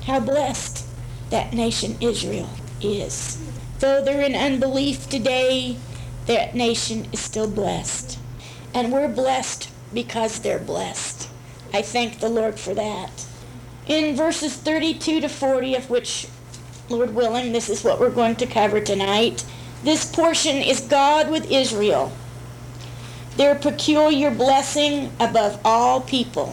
how blessed that nation Israel is. Though they're in unbelief today, that nation is still blessed. And we're blessed because they're blessed. I thank the Lord for that. In verses 32 to 40, of which, Lord willing, this is what we're going to cover tonight, this portion is God with Israel, their peculiar blessing above all people.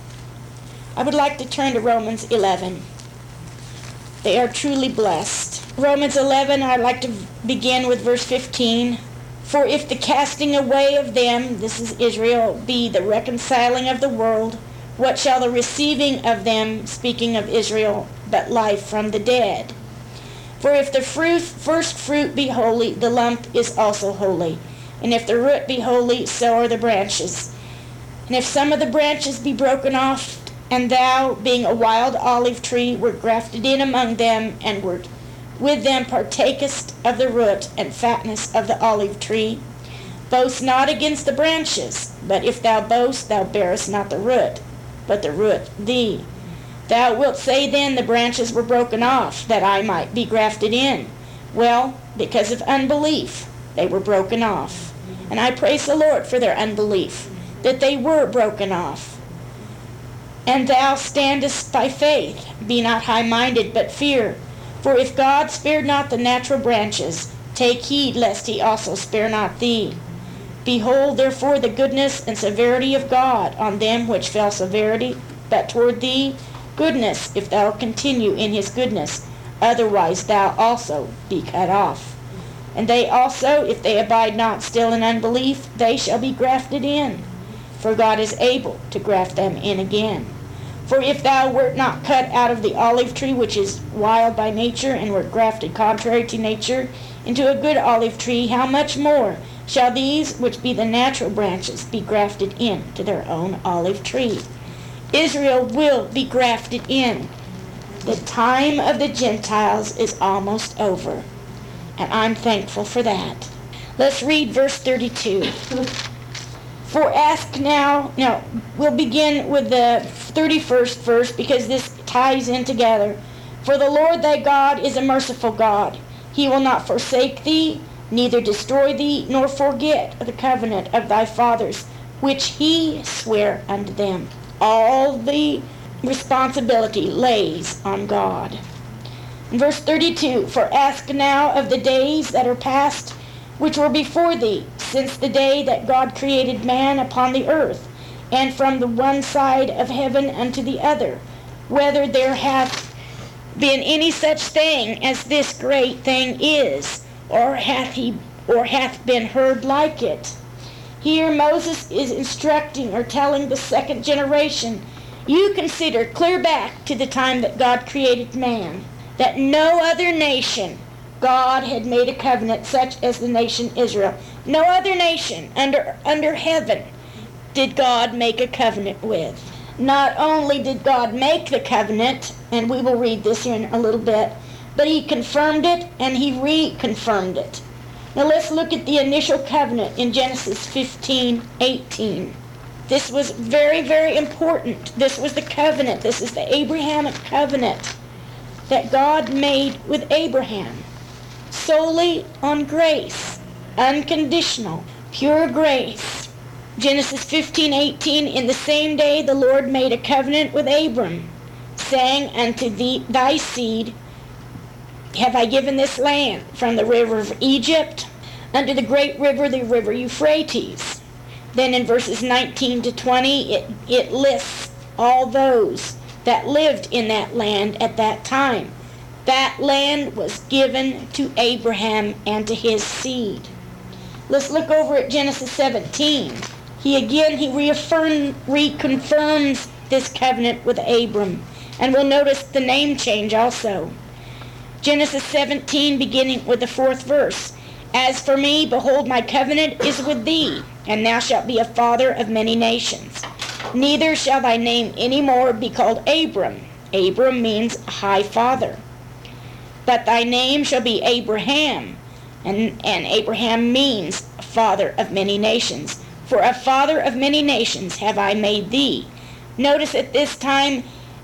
I would like to turn to Romans 11. They are truly blessed. Romans 11, I'd like to begin with verse 15. For if the casting away of them, this is Israel, be the reconciling of the world, what shall the receiving of them, speaking of Israel, but life from the dead? For if the first fruit be holy, the lump is also holy. And if the root be holy, so are the branches. And if some of the branches be broken off, and thou, being a wild olive tree, wert grafted in among them, and wert with them partakest of the root and fatness of the olive tree, boast not against the branches, but if thou boast, thou bearest not the root, but the root thee. Thou wilt say then, the branches were broken off, that I might be grafted in. Well, because of unbelief, they were broken off. And I praise the Lord for their unbelief, that they were broken off. And thou standest by faith. Be not high-minded, but fear. For if God spared not the natural branches, take heed lest he also spare not thee. Behold, therefore, the goodness and severity of God on them which fell severity, but toward thee goodness, if thou continue in his goodness. Otherwise thou also be cut off. And they also, if they abide not still in unbelief, they shall be grafted in. For God is able to graft them in again. For if thou wert not cut out of the olive tree, which is wild by nature, and wert grafted contrary to nature into a good olive tree, how much more shall these, which be the natural branches, be grafted in to their own olive tree? Israel will be grafted in. The time of the Gentiles is almost over, and I'm thankful for that. Let's read verse 32. For ask now, we'll begin with the 31st verse because this ties in together. For the Lord thy God is a merciful God. He will not forsake thee, neither destroy thee, nor forget the covenant of thy fathers, which he sware unto them. All the responsibility lays on God. In verse 32, for ask now of the days that are past, which were before thee, since the day that God created man upon the earth, and from the one side of heaven unto the other, whether there hath been any such thing as this great thing is, or hath been heard like it. Here Moses is instructing or telling the second generation, you consider clear back to the time that God created man, that no other nation God had made a covenant such as the nation Israel. No other nation under heaven did God make a covenant with. Not only did God make the covenant, and we will read this here in a little bit, but he confirmed it and he reconfirmed it. Now let's look at the initial covenant in Genesis 15:18. This was very, very important. This was the covenant. This is the Abrahamic covenant that God made with Abraham. Solely on grace, unconditional, pure grace. Genesis 15:18, in the same day the Lord made a covenant with Abram, saying, unto thy seed have I given this land, from the river of Egypt unto the great river, the river Euphrates. Then in verses 19 to 20, it lists all those that lived in that land at that time. That land was given to Abraham and to his seed. Let's look over at Genesis 17. He reconfirms this covenant with Abram. And we'll notice the name change also. Genesis 17, beginning with the 4th verse. As for me, behold, my covenant is with thee, and thou shalt be a father of many nations. Neither shall thy name any more be called Abram. Abram means high father. But thy name shall be Abraham, and Abraham means father of many nations. For a father of many nations have I made thee. Notice at this time,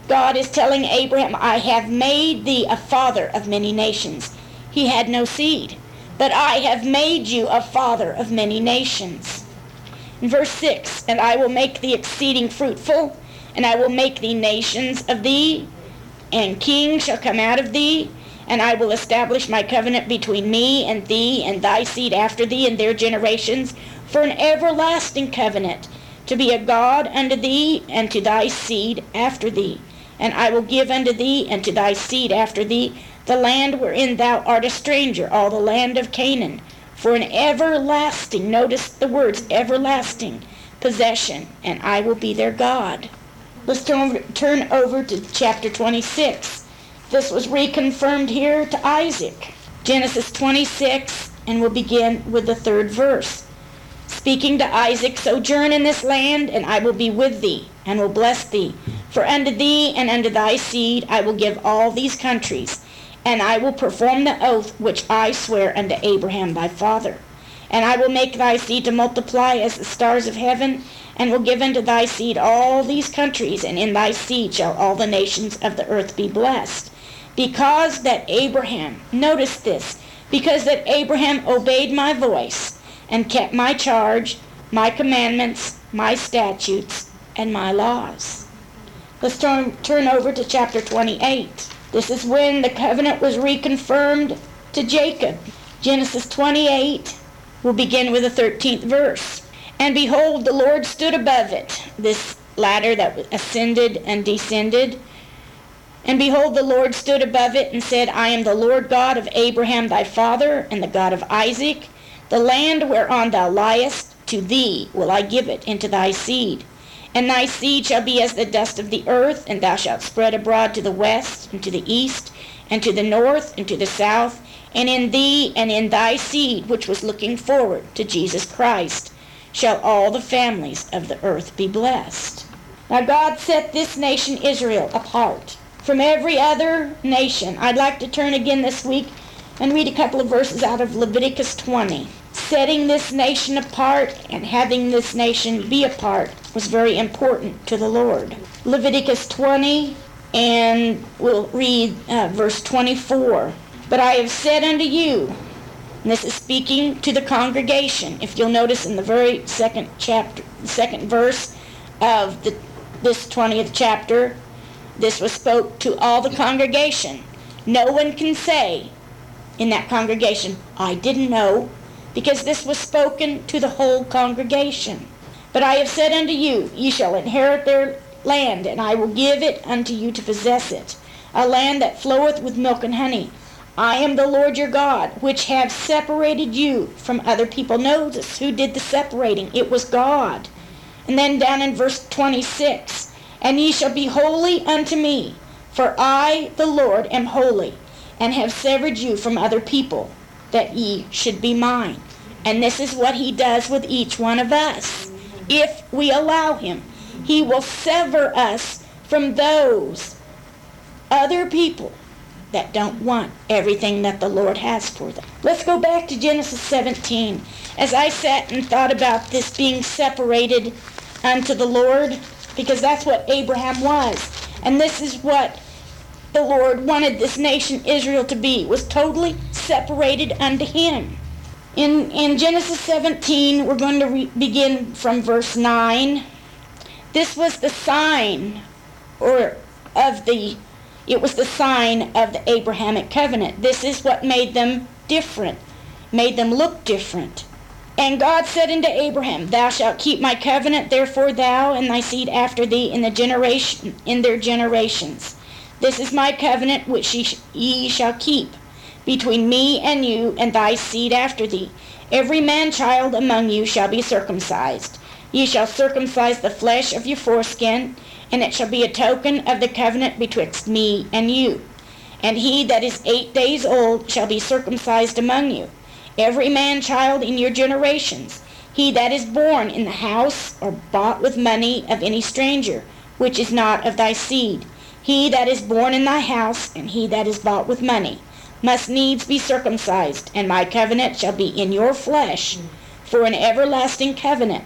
God is telling Abraham, I have made thee a father of many nations. He had no seed, but I have made you a father of many nations. In verse 6, and I will make thee exceeding fruitful, and I will make thee nations of thee, and kings shall come out of thee, and I will establish my covenant between me and thee and thy seed after thee and their generations for an everlasting covenant, to be a God unto thee and to thy seed after thee. And I will give unto thee and to thy seed after thee the land wherein thou art a stranger, all the land of Canaan, for an everlasting, notice the words, everlasting possession, and I will be their God. Let's turn over to chapter 26. This was reconfirmed here to Isaac. Genesis 26, and we'll begin with the 3rd verse. Speaking to Isaac, sojourn in this land, and I will be with thee, and will bless thee. For unto thee and unto thy seed I will give all these countries, and I will perform the oath which I swear unto Abraham thy father. And I will make thy seed to multiply as the stars of heaven, and will give unto thy seed all these countries, and in thy seed shall all the nations of the earth be blessed. Because that Abraham, notice this, because that Abraham obeyed my voice, and kept my charge, my commandments, my statutes, and my laws. Let's turn over to chapter 28. This is when the covenant was reconfirmed to Jacob. Genesis 28, we'll begin with the 13th verse. And behold, the Lord stood above it, this ladder that ascended and descended. And behold, the Lord stood above it and said, I am the Lord God of Abraham thy father, and the God of Isaac. The land whereon thou liest, to thee will I give it into thy seed. And thy seed shall be as the dust of the earth, and thou shalt spread abroad to the west, and to the east, and to the north, and to the south. And in thee and in thy seed, which was looking forward to Jesus Christ, shall all the families of the earth be blessed. Now God set this nation Israel apart from every other nation. I'd like to turn again this week and read a couple of verses out of Leviticus 20. Setting this nation apart and having this nation be apart was very important to the Lord. Leviticus 20, and we'll read verse 24. But I have said unto you, and this is speaking to the congregation. If you'll notice in the very second verse of this 20th chapter, this was spoke to all the congregation. No one can say in that congregation, I didn't know, because this was spoken to the whole congregation. But I have said unto you, ye shall inherit their land, and I will give it unto you to possess it, a land that floweth with milk and honey. I am the Lord your God, which have separated you from other people. Notice who did the separating. It was God. And then down in verse 26, and ye shall be holy unto me, for I, the Lord, am holy, and have severed you from other people, that ye should be mine. And this is what he does with each one of us. If we allow him, he will sever us from those other people that don't want everything that the Lord has for them. Let's go back to Genesis 17. As I sat and thought about this being separated unto the Lord, because that's what Abraham was. And this is what the Lord wanted this nation Israel to be, was totally separated unto him. In Genesis 17, we're going to begin from verse 9. This was the sign, it was the sign of the Abrahamic covenant. This is what made them different, made them look different. And God said unto Abraham, Thou shalt keep my covenant, therefore thou and thy seed after thee in their generations. This is my covenant which ye shall keep between me and you and thy seed after thee. Every man-child among you shall be circumcised. Ye shall circumcise the flesh of your foreskin, and it shall be a token of the covenant betwixt me and you. And he that is 8 days old shall be circumcised among you. Every man-child in your generations, he that is born in the house or bought with money of any stranger, which is not of thy seed, he that is born in thy house, and he that is bought with money, must needs be circumcised, and my covenant shall be in your flesh for an everlasting covenant.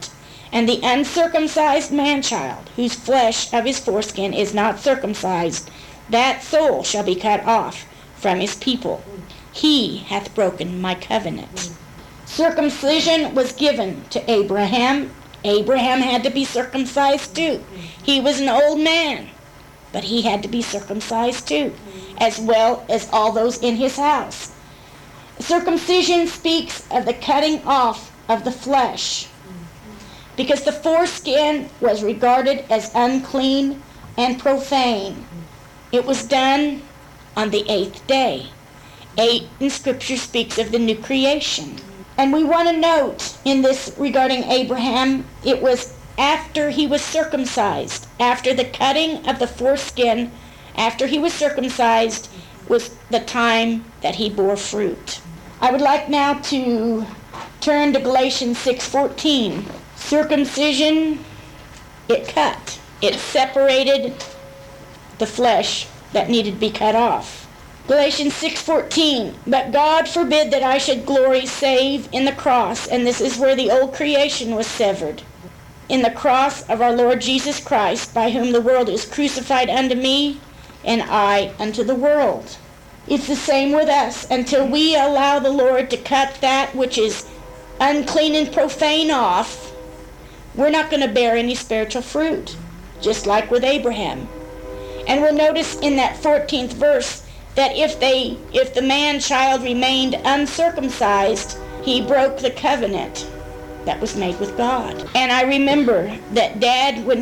And the uncircumcised man-child, whose flesh of his foreskin is not circumcised, that soul shall be cut off from his people. He hath broken my covenant. Circumcision was given to Abraham. Abraham had to be circumcised too. He was an old man, but he had to be circumcised too, as well as all those in his house. Circumcision speaks of the cutting off of the flesh, because the foreskin was regarded as unclean and profane. It was done on the 8th day. 8 in Scripture speaks of the new creation. And we want to note in this regarding Abraham, it was after he was circumcised, after the cutting of the foreskin, after he was circumcised, was the time that he bore fruit. I would like now to turn to Galatians 6:14. Circumcision, it cut. It separated the flesh that needed to be cut off. Galatians 6:14, but God forbid that I should glory save in the cross, and this is where the old creation was severed, in the cross of our Lord Jesus Christ, by whom the world is crucified unto me, and I unto the world. It's the same with us. Until we allow the Lord to cut that which is unclean and profane off, we're not going to bear any spiritual fruit, just like with Abraham. And we'll notice in that 14th verse that if the man-child remained uncircumcised, he broke the covenant that was made with God. And I remember that Dad, when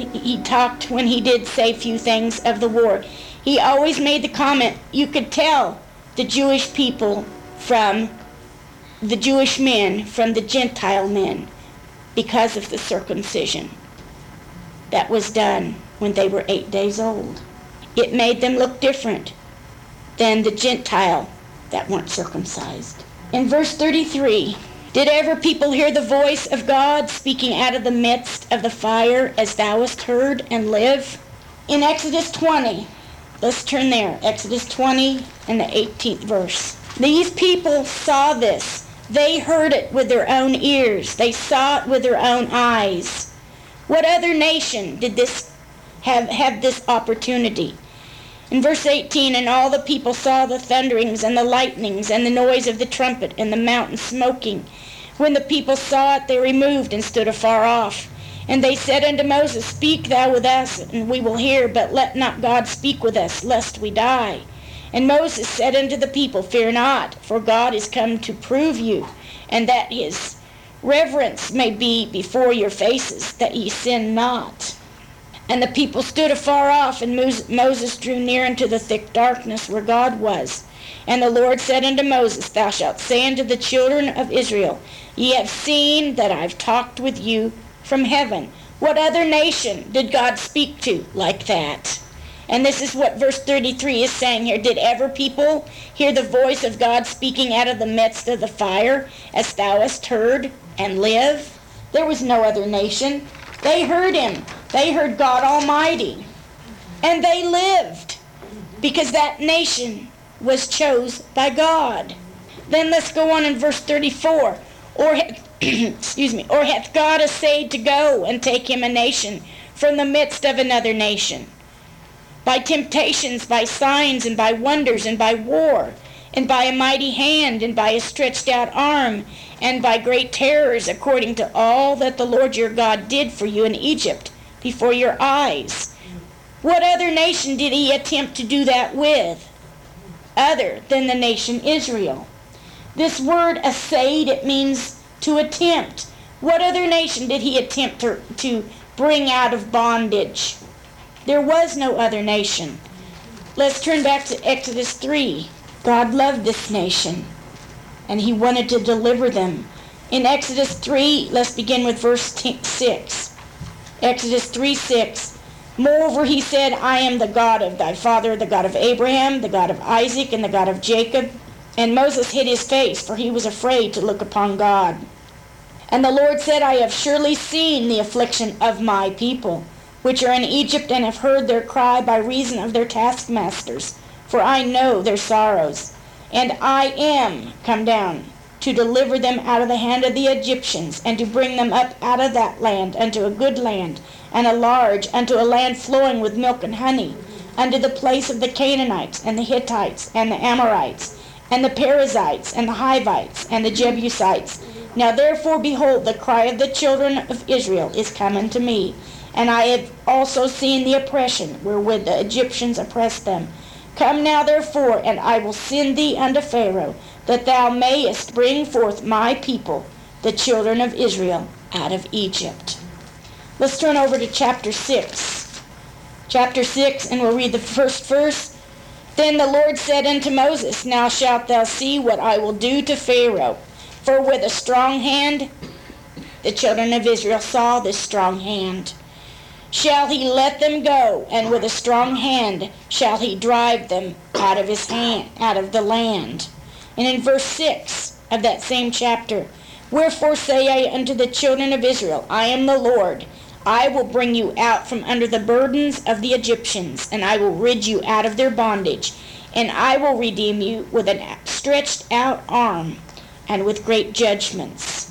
he did say a few things of the war, he always made the comment, you could tell the Jewish people from the Jewish men from the Gentile men because of the circumcision that was done when they were 8 days old. It made them look different than the Gentile that weren't circumcised. In verse 33, did ever people hear the voice of God speaking out of the midst of the fire as thou hast heard and live? In Exodus 20, let's turn there. Exodus 20 and the 18th verse. These people saw this. They heard it with their own ears. They saw it with their own eyes. What other nation did this have this opportunity? In verse 18, and all the people saw the thunderings and the lightnings and the noise of the trumpet and the mountain smoking. When the people saw it, they removed and stood afar off. And they said unto Moses, speak thou with us, and we will hear, but let not God speak with us, lest we die. And Moses said unto the people, fear not, for God is come to prove you, and that his reverence may be before your faces, that ye sin not. And the people stood afar off, and Moses drew near unto the thick darkness where God was. And the Lord said unto Moses, thou shalt say unto the children of Israel, ye have seen that I have talked with you from heaven. What other nation did God speak to like that? And this is what verse 33 is saying here. Did ever people hear the voice of God speaking out of the midst of the fire, as thou hast heard, and live? There was no other nation. They heard him. They heard God Almighty. And they lived, because that nation was chose by God. Then let's go on in verse 34. Or hath God essayed to go and take him a nation from the midst of another nation, by temptations, by signs, and by wonders, and by war, and by a mighty hand, and by a stretched out arm, and by great terrors, according to all that the Lord your God did for you in Egypt before your eyes? What other nation did he attempt to do that with, other than the nation Israel? This word essayed, it means to attempt. What other nation did he attempt to bring out of bondage? There was no other nation. Let's turn back to Exodus 3. God loved this nation, and he wanted to deliver them. In Exodus 3, let's begin with verse 6. Exodus 3:6. Moreover, he said, I am the God of thy father, the God of Abraham, the God of Isaac, and the God of Jacob. And Moses hid his face, for he was afraid to look upon God. And the Lord said, I have surely seen the affliction of my people, which are in Egypt, and have heard their cry by reason of their taskmasters. For I know their sorrows. And I am come down to deliver them out of the hand of the Egyptians, and to bring them up out of that land unto a good land, and a large, unto a land flowing with milk and honey, unto the place of the Canaanites, and the Hittites, and the Amorites, and the Perizzites, and the Hivites, and the Jebusites. Now therefore, behold, the cry of the children of Israel is come unto me, and I have also seen the oppression wherewith the Egyptians oppressed them. Come now therefore, and I will send thee unto Pharaoh, that thou mayest bring forth my people, the children of Israel, out of Egypt. Let's turn over to chapter 6. Chapter 6, and we'll read the first verse. Then the Lord said unto Moses, Now shalt thou see what I will do to Pharaoh. For with a strong hand, the children of Israel saw this strong hand, shall he let them go, and with a strong hand shall he drive them out of his hand, out of the land. And in verse 6 of that same chapter, Wherefore say I unto the children of Israel, I am the Lord. I will bring you out from under the burdens of the Egyptians, and I will rid you out of their bondage, and I will redeem you with an stretched out arm, and with great judgments.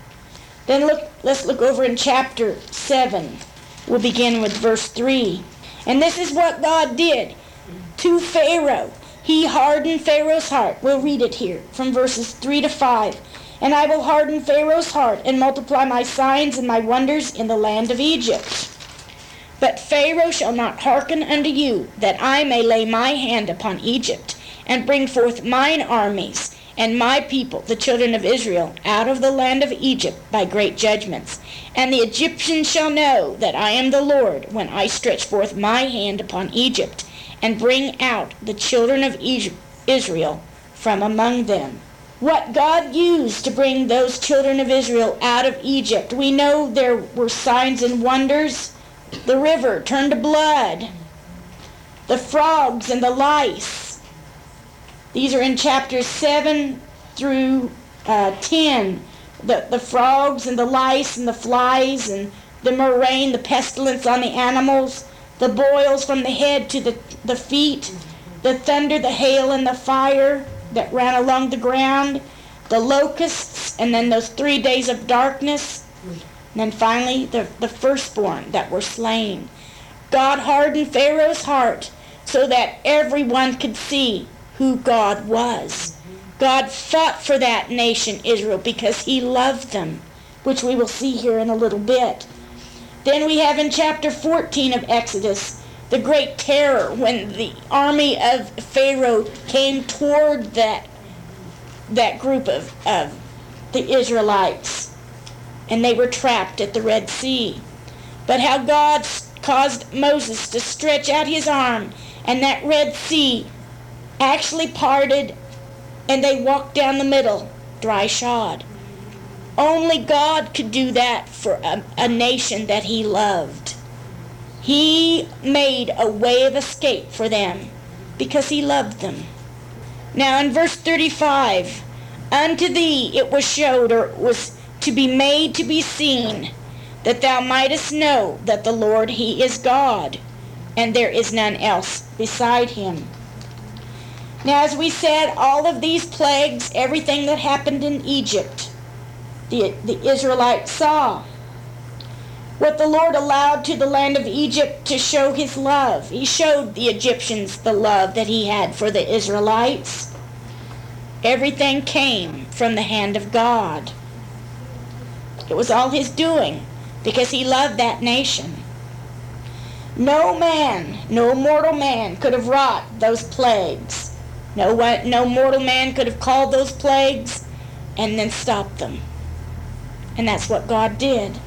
Then let's look over in chapter 7. We'll begin with verse 3. And this is what God did to Pharaoh. He hardened Pharaoh's heart. We'll read it here from verses 3 to 5. And I will harden Pharaoh's heart, and multiply my signs and my wonders in the land of Egypt. But Pharaoh shall not hearken unto you, that I may lay my hand upon Egypt, and bring forth mine armies, and my people, the children of Israel, out of the land of Egypt by great judgments. And the Egyptians shall know that I am the Lord, when I stretch forth my hand upon Egypt, and bring out the children of Israel from among them. What God used to bring those children of Israel out of Egypt, we know there were signs and wonders. The river turned to blood. The frogs and the lice. These are in chapters 7 through 10. The frogs and the lice and the flies and the murrain, the pestilence on the animals, the boils from the head to the feet, the thunder, the hail, and the fire that ran along the ground, the locusts, and then those 3 days of darkness, and then finally the firstborn that were slain. God hardened Pharaoh's heart so that everyone could see who God was. God fought for that nation, Israel, because he loved them, which we will see here in a little bit. Then we have in chapter 14 of Exodus the great terror when the army of Pharaoh came toward that group of the Israelites, and they were trapped at the Red Sea. But how God caused Moses to stretch out his arm, and that Red Sea actually parted, and they walked down the middle, dry shod. Only God could do that for a nation that he loved. He made a way of escape for them because he loved them. Now in verse 35, unto thee it was showed, or was to be made to be seen, that thou mightest know that the Lord, he is God, and there is none else beside him. Now as we said, all of these plagues, everything that happened in Egypt, the Israelites saw. What the Lord allowed to the land of Egypt to show his love. He showed the Egyptians the love that he had for the Israelites. Everything came from the hand of God. It was all his doing because he loved that nation. No man, no mortal man could have wrought those plagues. No mortal man could have called those plagues and then stopped them. And that's what God did.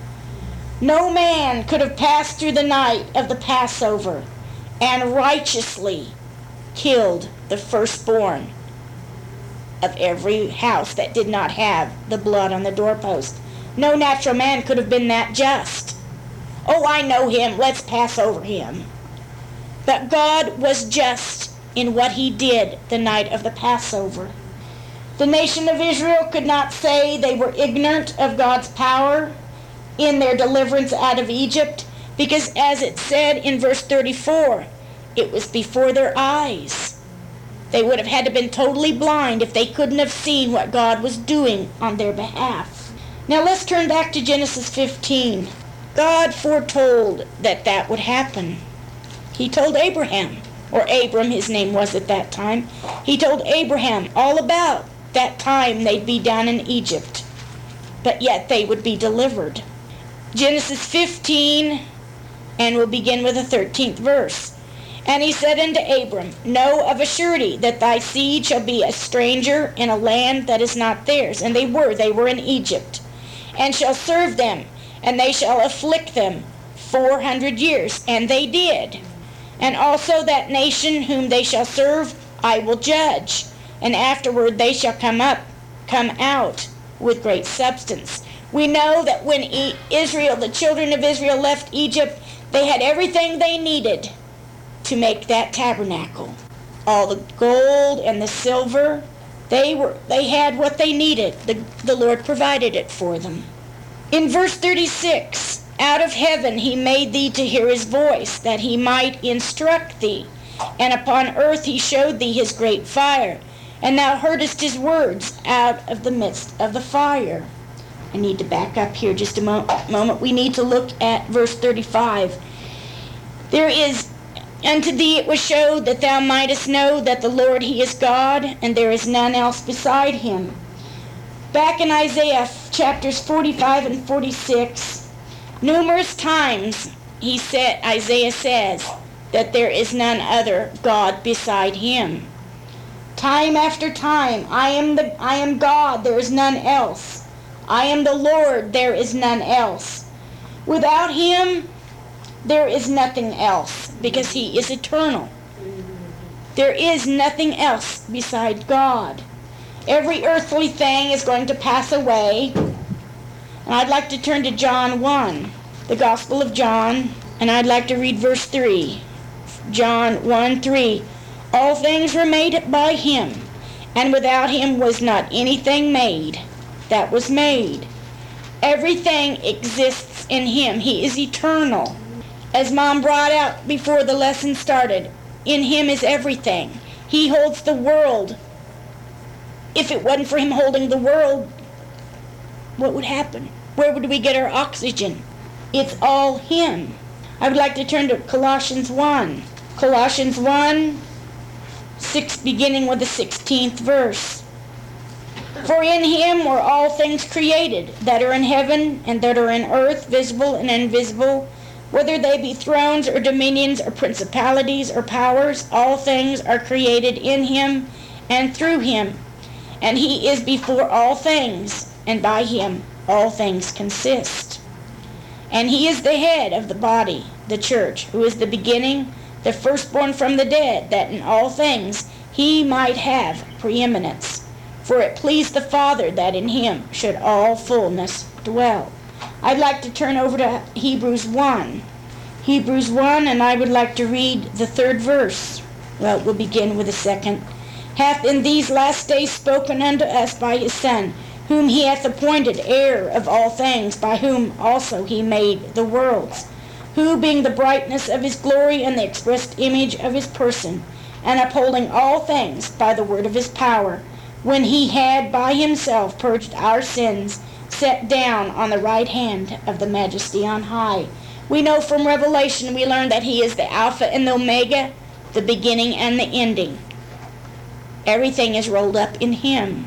No man could have passed through the night of the Passover and righteously killed the firstborn of every house that did not have the blood on the doorpost. No natural man could have been that just. Oh, I know him, let's pass over him. But God was just in what he did the night of the Passover. The nation of Israel could not say they were ignorant of God's power in their deliverance out of Egypt, because as it said in verse 34, it was before their eyes. They would have had to been totally blind if they couldn't have seen what God was doing on their behalf. Now let's turn back to Genesis 15. God foretold that that would happen. He told Abraham, or Abram his name was at that time, he told Abraham all about that time they'd be down in Egypt, but yet they would be delivered. Genesis 15, and we'll begin with the 13th verse. And he said unto Abram, Know of a surety that thy seed shall be a stranger in a land that is not theirs. And they were in Egypt, and shall serve them, and they shall afflict them 400 years. And they did. And also that nation whom they shall serve I will judge, and afterward they shall come out with great substance. We know that when the children of Israel left Egypt, they had everything they needed to make that tabernacle. All the gold and the silver, they had what they needed. The Lord provided it for them. In verse 36, out of heaven he made thee to hear his voice, that he might instruct thee. And upon earth he showed thee his great fire, and thou heardest his words out of the midst of the fire. I need to back up here just a moment. We need to look at verse 35. There is, unto thee it was showed that thou mightest know that the Lord he is God, and there is none else beside him. Back in Isaiah chapters 45 and 46, numerous times Isaiah says that there is none other God beside him. Time after time, I am God, there is none else. I am the Lord, there is none else. Without him, there is nothing else, because he is eternal. There is nothing else beside God. Every earthly thing is going to pass away. And I'd like to turn to John 1, the Gospel of John, and I'd like to read verse 3. John 1:3. All things were made by him, and without him was not anything made that was made. Everything exists in him. He is eternal. As Mom brought out before the lesson started, in him is everything. He holds the world. If it wasn't for him holding the world, what would happen? Where would we get our oxygen? It's all him. I would like to turn to Colossians 1. Colossians 1, beginning with the 16th verse. For in him were all things created, that are in heaven and that are in earth, visible and invisible, whether they be thrones or dominions or principalities or powers, all things are created in him and through him. And he is before all things, and by him all things consist. And he is the head of the body, the church, who is the beginning, the firstborn from the dead, that in all things he might have preeminence. For it pleased the Father that in him should all fullness dwell. I'd like to turn over to Hebrews 1. Hebrews 1, and I would like to read the 3rd verse. Well, we'll begin with the 2nd. Hath in these last days spoken unto us by his Son, whom he hath appointed heir of all things, by whom also he made the worlds, who being the brightness of his glory and the expressed image of his person, and upholding all things by the word of his power, when he had by himself purged our sins, sat down on the right hand of the majesty on high. We know from Revelation, we learn that he is the Alpha and the Omega, the beginning and the ending. Everything is rolled up in him.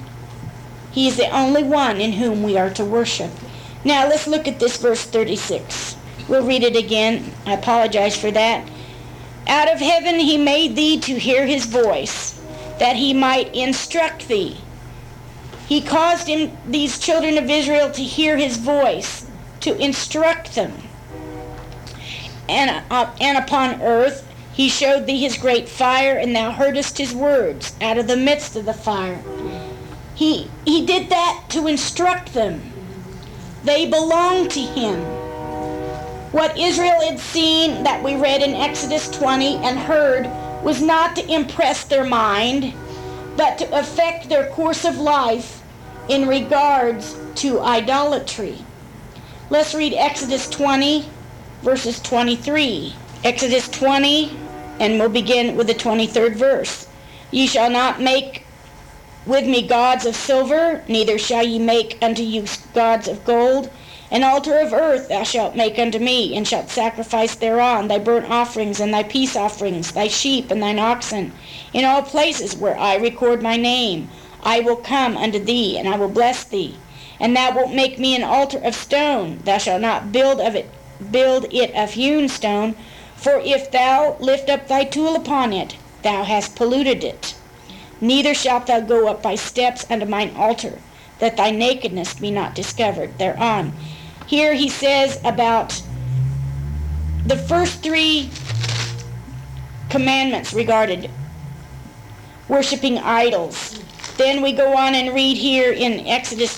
He is the only one in whom we are to worship. Now let's look at this verse 36. We'll read it again. I apologize for that. Out of heaven he made thee to hear his voice, that he might instruct thee. He caused these children of Israel to hear his voice, to instruct them. And upon earth he showed thee his great fire, and thou heardest his words out of the midst of the fire. He did that to instruct them. They belonged to him. What Israel had seen that we read in Exodus 20 and heard was not to impress their mind, but to affect their course of life in regards to idolatry. Let's read Exodus 20, verses 23. Exodus 20, and we'll begin with the 23rd verse. Ye shall not make with me gods of silver, neither shall ye make unto you gods of gold. An altar of earth thou shalt make unto me, and shalt sacrifice thereon thy burnt offerings and thy peace offerings, thy sheep and thine oxen. In all places where I record my name, I will come unto thee, and I will bless thee. And thou wilt make me an altar of stone. Thou shalt not build it of hewn stone, for if thou lift up thy tool upon it, thou hast polluted it. Neither shalt thou go up by steps unto mine altar, that thy nakedness be not discovered thereon. Here he says about the first 3 commandments regarded worshiping idols. Then we go on and read here in Exodus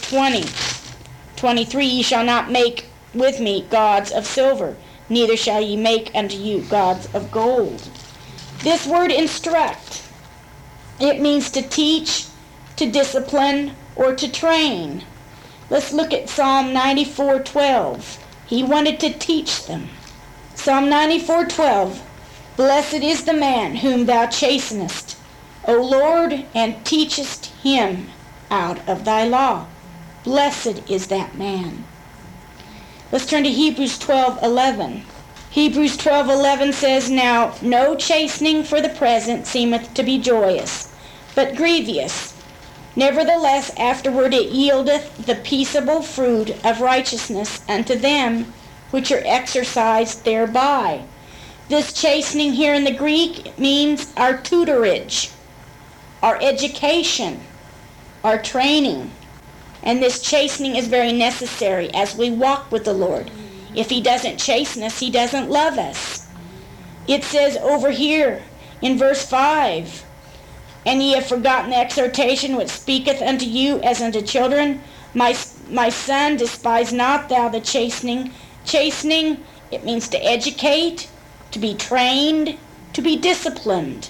20:23, ye shall not make with me gods of silver, neither shall ye make unto you gods of gold. This word instruct, it means to teach, to discipline, or to train. Let's look at Psalm 94:12. He wanted to teach them. Psalm 94:12, blessed is the man whom thou chastenest, O Lord, and teachest him out of thy law. Blessed is that man. Let's turn to Hebrews 12:11. Hebrews 12:11 says, now no chastening for the present seemeth to be joyous, but grievous. Nevertheless afterward it yieldeth the peaceable fruit of righteousness unto them which are exercised thereby. This chastening here in the Greek means our tutorage, our education, our training. And this chastening is very necessary as we walk with the Lord. If he doesn't chasten us, he doesn't love us. It says over here in verse 5, and ye have forgotten the exhortation which speaketh unto you as unto children. My son, despise not thou the chastening. Chastening, it means to educate, to be trained, to be disciplined.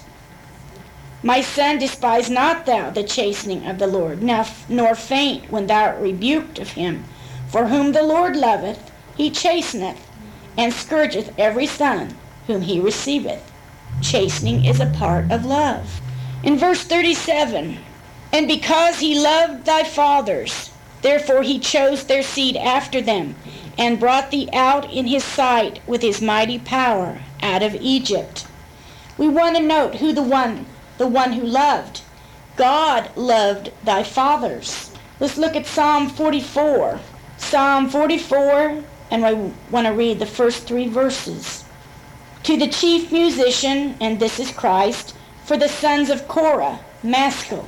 My son, despise not thou the chastening of the Lord, nor faint when thou art rebuked of him. For whom the Lord loveth, he chasteneth, and scourgeth every son whom he receiveth. Chastening is a part of love. In verse 37, and because he loved thy fathers, therefore he chose their seed after them, and brought thee out in his sight with his mighty power out of Egypt. We want to note who the one who loved. God loved thy fathers. Let's look at Psalm 44. Psalm 44, and I want to read the first 3 verses. To the chief musician, and this is Christ, for the sons of Korah, Maskil.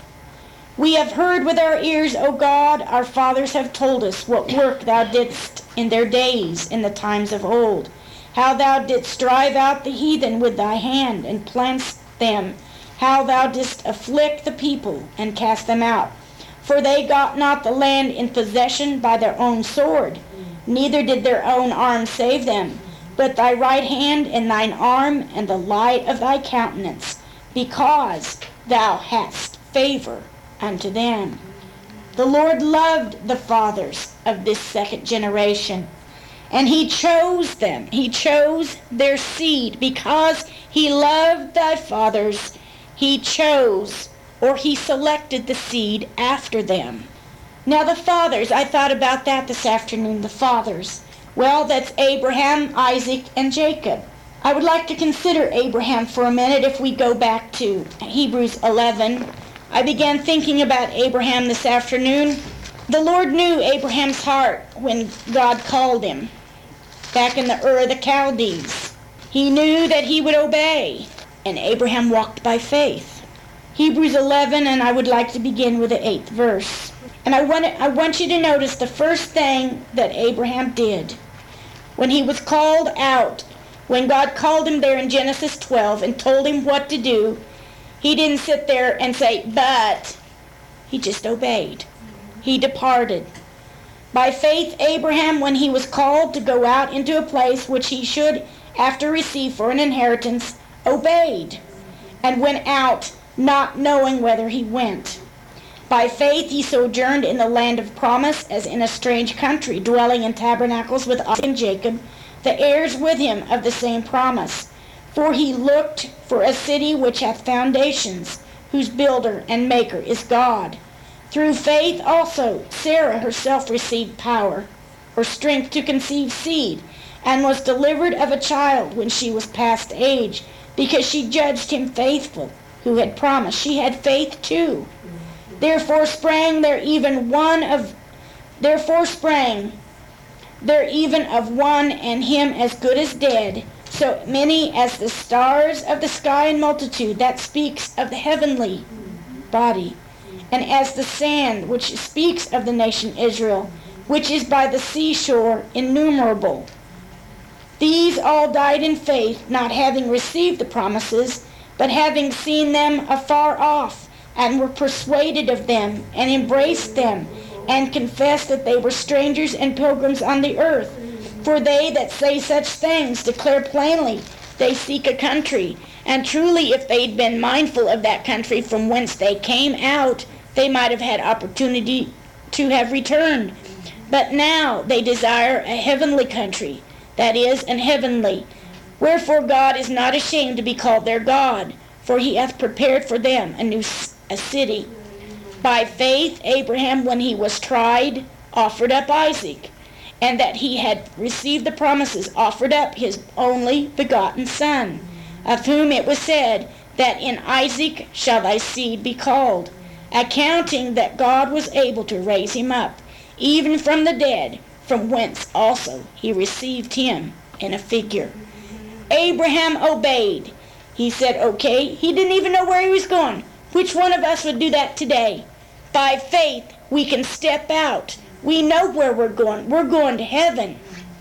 We have heard with our ears, O God, our fathers have told us what work thou didst in their days, in the times of old, how thou didst drive out the heathen with thy hand, and plantest them, how thou didst afflict the people, and cast them out. For they got not the land in possession by their own sword, neither did their own arm save them, but thy right hand and thine arm, and the light of thy countenance, because thou hadst favor unto them. The Lord loved the fathers of this second generation, and he chose them. He chose their seed because he loved thy fathers. He chose, or he selected the seed after them. Now the fathers, I thought about that this afternoon, the fathers. Well, that's Abraham, Isaac, and Jacob. I would like to consider Abraham for a minute if we go back to Hebrews 11. I began thinking about Abraham this afternoon. The Lord knew Abraham's heart when God called him back in the Ur of the Chaldees. He knew that he would obey, and Abraham walked by faith. Hebrews 11, and I would like to begin with the 8th verse. And I want you to notice the first thing that Abraham did when he was called out. When God called him there in Genesis 12 and told him what to do, he didn't sit there and say, but. He just obeyed. He departed. By faith, Abraham, when he was called to go out into a place which he should after receive for an inheritance, obeyed, and went out, not knowing whither he went. By faith he sojourned in the land of promise, as in a strange country, dwelling in tabernacles with Isaac and Jacob, the heirs with him of the same promise. For he looked for a city which hath foundations, whose builder and maker is God. Through faith also Sarah herself received power, or strength to conceive seed, and was delivered of a child when she was past age, because she judged him faithful who had promised. She had faith too. Therefore sprang there even of one and him as good as dead, so many as the stars of the sky in multitude, that speaks of the heavenly body, and as the sand which speaks of the nation Israel, which is by the seashore innumerable. These all died in faith, not having received the promises, but having seen them afar off, and were persuaded of them, and embraced them, and confessed that they were strangers and pilgrims on the earth. For they that say such things declare plainly they seek a country. And truly, if they'd been mindful of that country from whence they came out, they might have had opportunity to have returned. But now they desire a heavenly country, that is, an heavenly. Wherefore God is not ashamed to be called their God, for he hath prepared for them a city. By faith Abraham, when he was tried, offered up Isaac, and that he had received the promises, offered up his only begotten son, of whom it was said, that in Isaac shall thy seed be called, accounting that God was able to raise him up, even from the dead, from whence also he received him in a figure. Abraham obeyed. He said, okay. He didn't even know where he was going. Which one of us would do that today? By faith, we can step out. We know where we're going. We're going to heaven.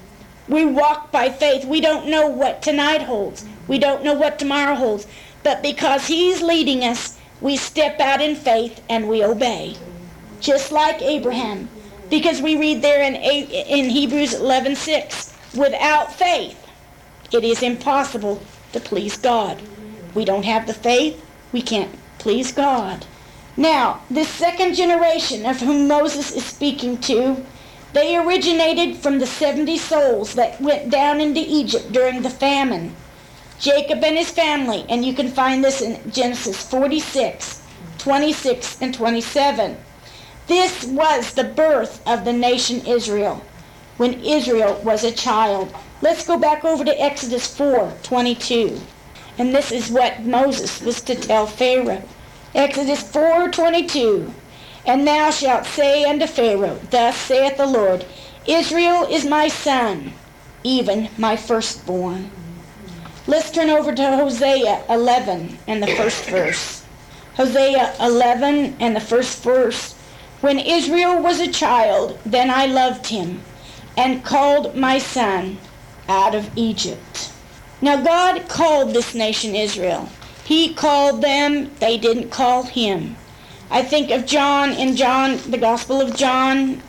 We walk by faith. We don't know what tonight holds. We don't know what tomorrow holds. But because he's leading us, we step out in faith and we obey. Just like Abraham. Because we read there in Hebrews 11:6, without faith, it is impossible to please God. We don't have the faith, we can't please God. Now, this second generation of whom Moses is speaking to, they originated from the 70 souls that went down into Egypt during the famine. Jacob and his family, and you can find this in Genesis 46, 26, and 27. This was the birth of the nation Israel, when Israel was a child. Let's go back over to Exodus 4:22. And this is what Moses was to tell Pharaoh. Exodus 4:22. And thou shalt say unto Pharaoh, thus saith the Lord, Israel is my son, even my firstborn. Let's turn over to Hosea 11 and the first verse. Hosea 11 and the first verse. When Israel was a child, then I loved him, and called my son out of Egypt. Now God called this nation Israel. He called them, they didn't call him. I think of John in the Gospel of John,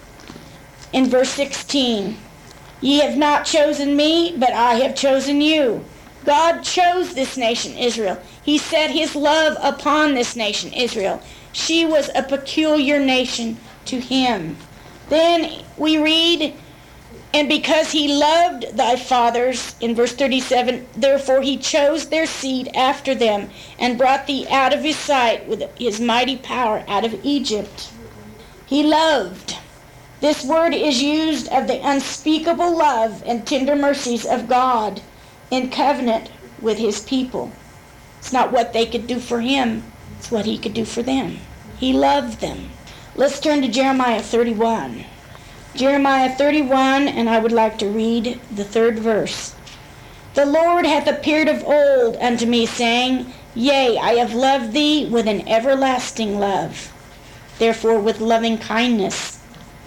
in verse 16. Ye have not chosen me, but I have chosen you. God chose this nation Israel. He set his love upon this nation Israel. She was a peculiar nation to him. Then we read, and because he loved thy fathers, in verse 37, therefore he chose their seed after them, and brought thee out of his sight with his mighty power out of Egypt. He loved. This word is used of the unspeakable love and tender mercies of God in covenant with his people. It's not what they could do for him, it's what he could do for them. He loved them. Let's turn to Jeremiah 31. Jeremiah 31, and I would like to read the third verse. The Lord hath appeared of old unto me, saying, Yea, I have loved thee with an everlasting love. Therefore with loving kindness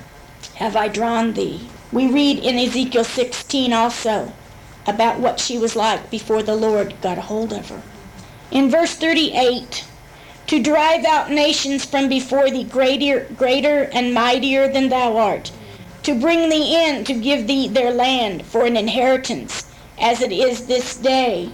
have I drawn thee. We read in Ezekiel 16 also about what she was like before the Lord got a hold of her. In verse 38, to drive out nations from before thee, greater and mightier than thou art, to bring thee in, to give thee their land for an inheritance, as it is this day.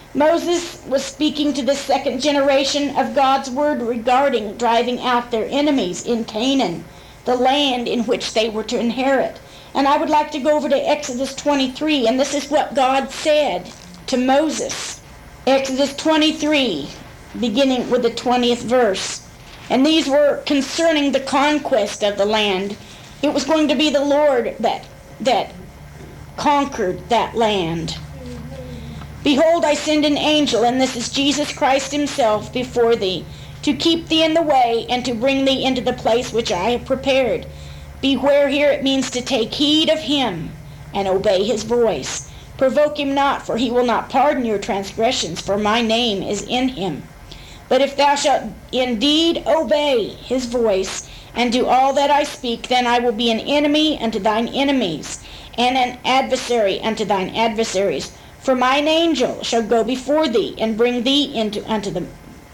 Moses was speaking to the second generation of God's word regarding driving out their enemies in Canaan, the land in which they were to inherit. And I would like to go over to Exodus 23, and this is what God said to Moses. Exodus 23, beginning with the 20th verse. And these were concerning the conquest of the land. It was going to be the Lord that conquered that land. Behold, I send an angel, and this is Jesus Christ himself, before thee, to keep thee in the way, and to bring thee into the place which I have prepared. Beware here, it means to take heed of him, and obey his voice. Provoke him not, for he will not pardon your transgressions, for my name is in him. But if thou shalt indeed obey his voice, and do all that I speak, then I will be an enemy unto thine enemies, and an adversary unto thine adversaries. For mine angel shall go before thee, and bring thee unto the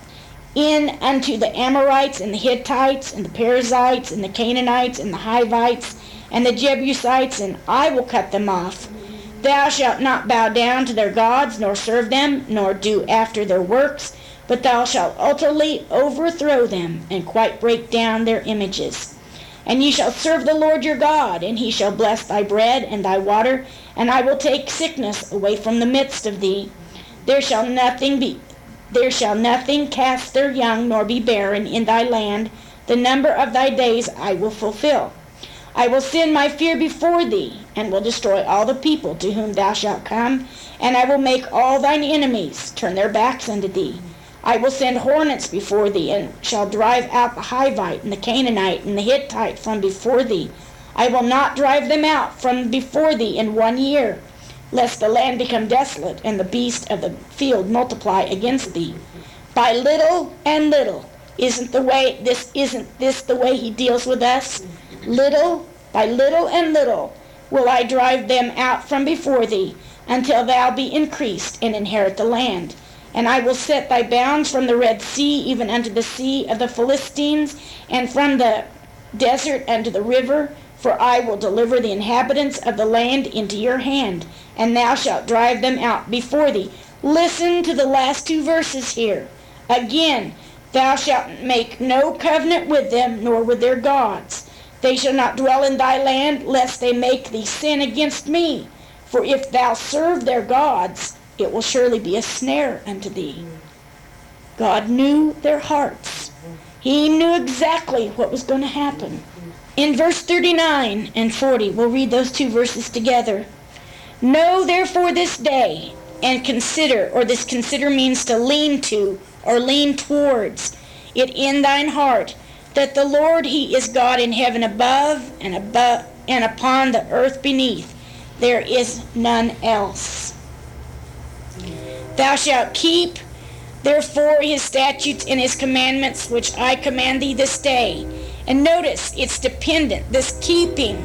Amorites, and the Hittites, and the Perizzites, and the Canaanites, and the Hivites, and the Jebusites, and I will cut them off. Thou shalt not bow down to their gods, nor serve them, nor do after their works, but thou shalt utterly overthrow them, and quite break down their images. And ye shall serve the Lord your God, and he shall bless thy bread and thy water, and I will take sickness away from the midst of thee. There shall nothing cast their young, nor be barren in thy land. The number of thy days I will fulfill. I will send my fear before thee, and will destroy all the people to whom thou shalt come, and I will make all thine enemies turn their backs unto thee. I will send hornets before thee, and shall drive out the Hivite, and the Canaanite, and the Hittite from before thee. I will not drive them out from before thee in 1 year, lest the land become desolate, and the beasts of the field multiply against thee. By little and little. Isn't this the way he deals with us? By little and little will I drive them out from before thee, until thou be increased and inherit the land. And I will set thy bounds from the Red Sea even unto the sea of the Philistines, and from the desert unto the river. For I will deliver the inhabitants of the land into your hand, and thou shalt drive them out before thee. Listen to the last 2 verses here. Again, thou shalt make no covenant with them, nor with their gods. They shall not dwell in thy land, lest they make thee sin against me. For if thou serve their gods, it will surely be a snare unto thee. God knew their hearts. He knew exactly what was going to happen. In verse 39 and 40, we'll read those 2 verses together. Know therefore this day, and consider, or this consider means to lean to, or lean towards it in thine heart, that the Lord, he is God in heaven above, and upon the earth beneath. There is none else. Thou shalt keep, therefore, his statutes and his commandments, which I command thee this day. And notice, it's dependent, this keeping,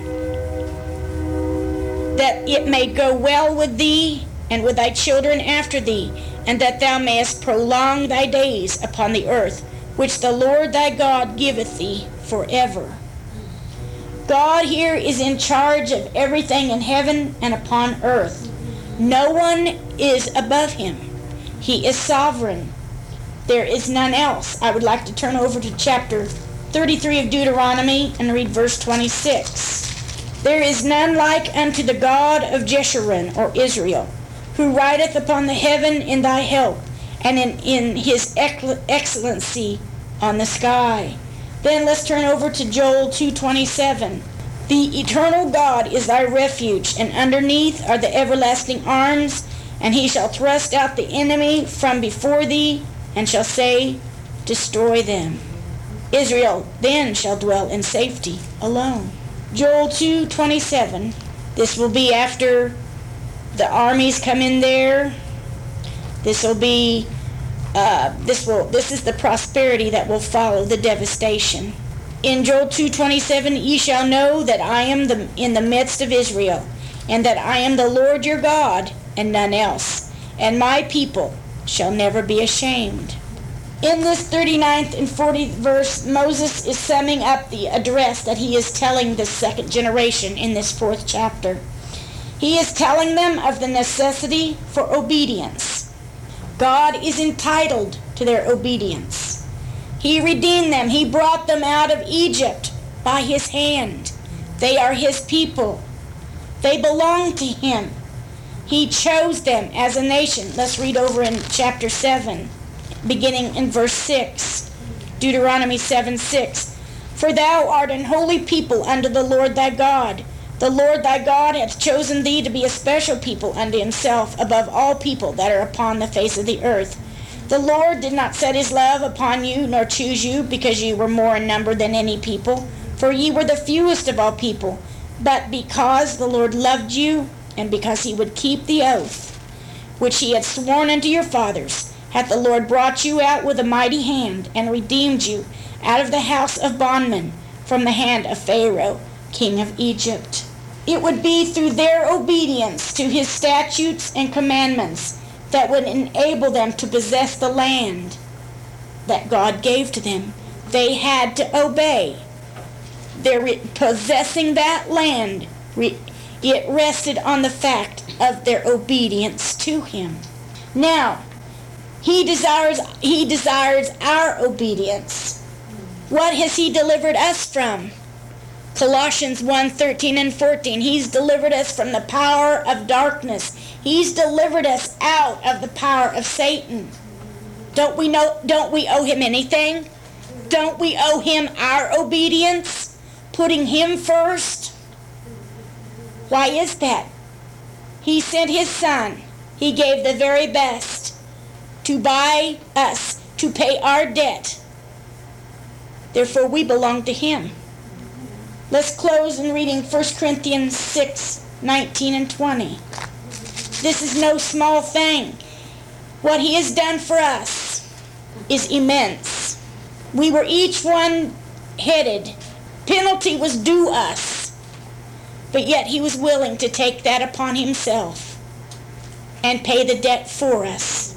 that it may go well with thee and with thy children after thee, and that thou mayest prolong thy days upon the earth, which the Lord thy God giveth thee forever. God here is in charge of everything in heaven and upon earth. No one is above him. He is sovereign. There is none else. I would like to turn over to chapter 33 of Deuteronomy and read verse 26. There is none like unto the God of Jeshurun, or Israel, who rideth upon the heaven in thy help, and in his excellency on the sky. Then let's turn over to Joel 2:27. The eternal God is thy refuge, and underneath are the everlasting arms, and he shall thrust out the enemy from before thee, and shall say, destroy them. Israel then shall dwell in safety alone. Joel 2:27. This will be after the armies come in there. This will be this is the prosperity that will follow the devastation. In Joel 2:27, ye shall know that I am in the midst of Israel, and that I am the Lord your God, and none else, and my people shall never be ashamed. In this 39th and 40th verse, Moses is summing up the address that he is telling the second generation in this 4th chapter. He is telling them of the necessity for obedience. God is entitled to their obedience. He redeemed them. He brought them out of Egypt by his hand. They are his people. They belong to him. He chose them as a nation. Let's read over in chapter 7 beginning in verse 6, Deuteronomy 7:6. For thou art an holy people unto the Lord thy God. The Lord thy God hath chosen thee to be a special people unto himself above all people that are upon the face of the earth. The Lord did not set his love upon you, nor choose you, because ye were more in number than any people, for ye were the fewest of all people, but because the Lord loved you, and because he would keep the oath which he had sworn unto your fathers, hath the Lord brought you out with a mighty hand, and redeemed you out of the house of bondmen, from the hand of Pharaoh, king of Egypt. It would be through their obedience to his statutes and commandments that would enable them to possess the land that God gave to them. They had to obey. Their possessing that land, it rested on the fact of their obedience to him. Now, he desires our obedience. What has he delivered us from? Colossians 1:13 and 14. He's delivered us from the power of darkness. He's delivered us out of the power of Satan. Don't we owe him anything? Don't we owe him our obedience? Putting him first? Why is that? He sent his son. He gave the very best to buy us, to pay our debt. Therefore, we belong to him. Let's close in reading 1 Corinthians 6:19 and 20. This is no small thing. What he has done for us is immense. We were each one headed. Penalty was due us. But yet he was willing to take that upon himself and pay the debt for us.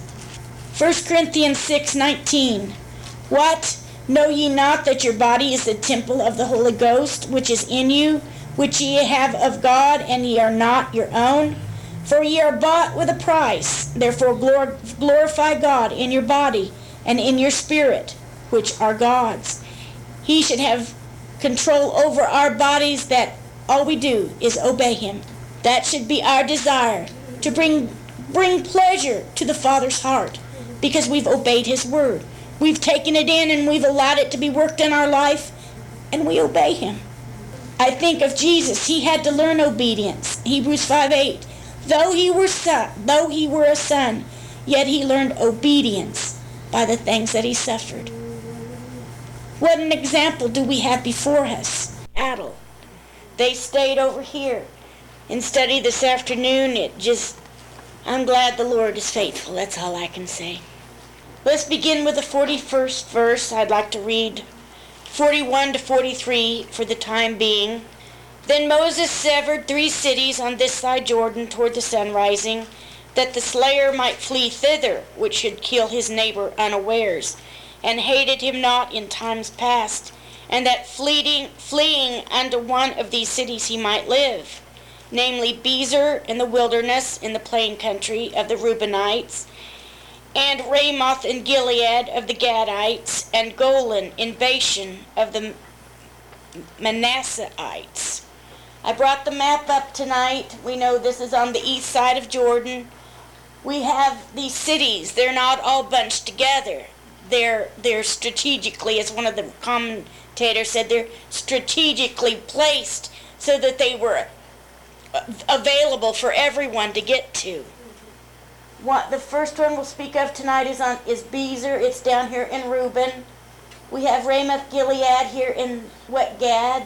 1 Corinthians 6:19. What? Know ye not that your body is the temple of the Holy Ghost, which is in you, which ye have of God, and ye are not your own? For ye are bought with a price. Therefore glorify God in your body and in your spirit, which are God's. He should have control over our bodies, that all we do is obey him. That should be our desire, to bring pleasure to the Father's heart, because we've obeyed his word. We've taken it in and we've allowed it to be worked in our life, and we obey him. I think of Jesus. He had to learn obedience. Hebrews 5:8. Though he were a son, yet he learned obedience by the things that he suffered. What an example do we have before us? Adel. They stayed over here and studied this afternoon. I'm glad the Lord is faithful. That's all I can say. Let's begin with the 41st verse. I'd like to read 41 to 43 for the time being. Then Moses severed 3 cities on this side Jordan toward the sun rising, that the slayer might flee thither, which should kill his neighbor unawares, and hated him not in times past, and that fleeing unto one of these cities he might live, namely Bezer in the wilderness in the plain country of the Reubenites, and Ramoth in Gilead of the Gadites, and Golan in Bashan of the Manasseites. I brought the map up tonight. We know this is on the east side of Jordan. We have these cities. They're not all bunched together. They're strategically, as one of the commentators said, they're strategically placed so that they were available for everyone to get to. The first one we'll speak of tonight is Bezer. It's down here in Reuben. We have Ramoth Gilead here in what Gad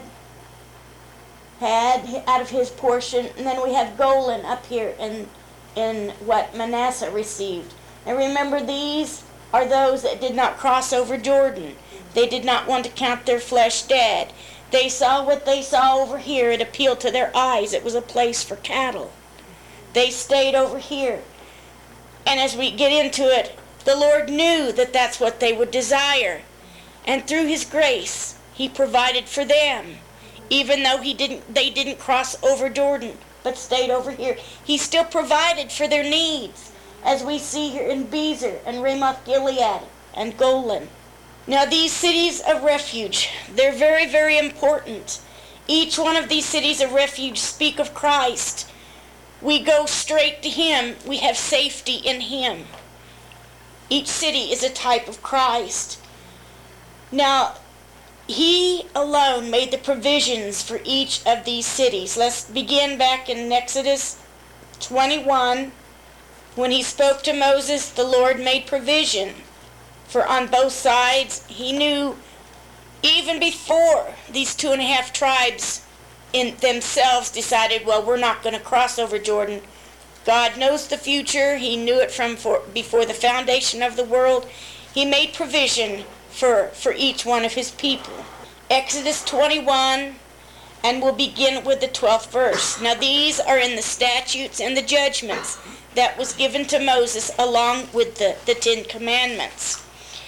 had out of his portion, and then we have Golan up here in what Manasseh received. And remember, these are those that did not cross over Jordan. They did not want to count their flesh dead. They saw what they saw over here. It appealed to their eyes. It was a place for cattle. They stayed over here. And as we get into it, the Lord knew that that's what they would desire. And through his grace, he provided for them. Even though they didn't cross over Jordan, but stayed over here, he still provided for their needs, as we see here in Bezer and Ramoth Gilead and Golan. Now these cities of refuge, they're very, very important. Each one of these cities of refuge speak of Christ. We go straight to him. We have safety in him. Each city is a type of Christ. Now, he alone made the provisions for each of these cities. Let's begin back in Exodus 21. When he spoke to Moses, the Lord made provision for on both sides. He knew even before these 2.5 tribes in themselves decided, well, we're not going to cross over Jordan. God knows the future. He knew it from before the foundation of the world. He made provision for each one of his people. Exodus 21, and we'll begin with the 12th verse. Now these are in the statutes and the judgments that was given to Moses along with the 10 commandments.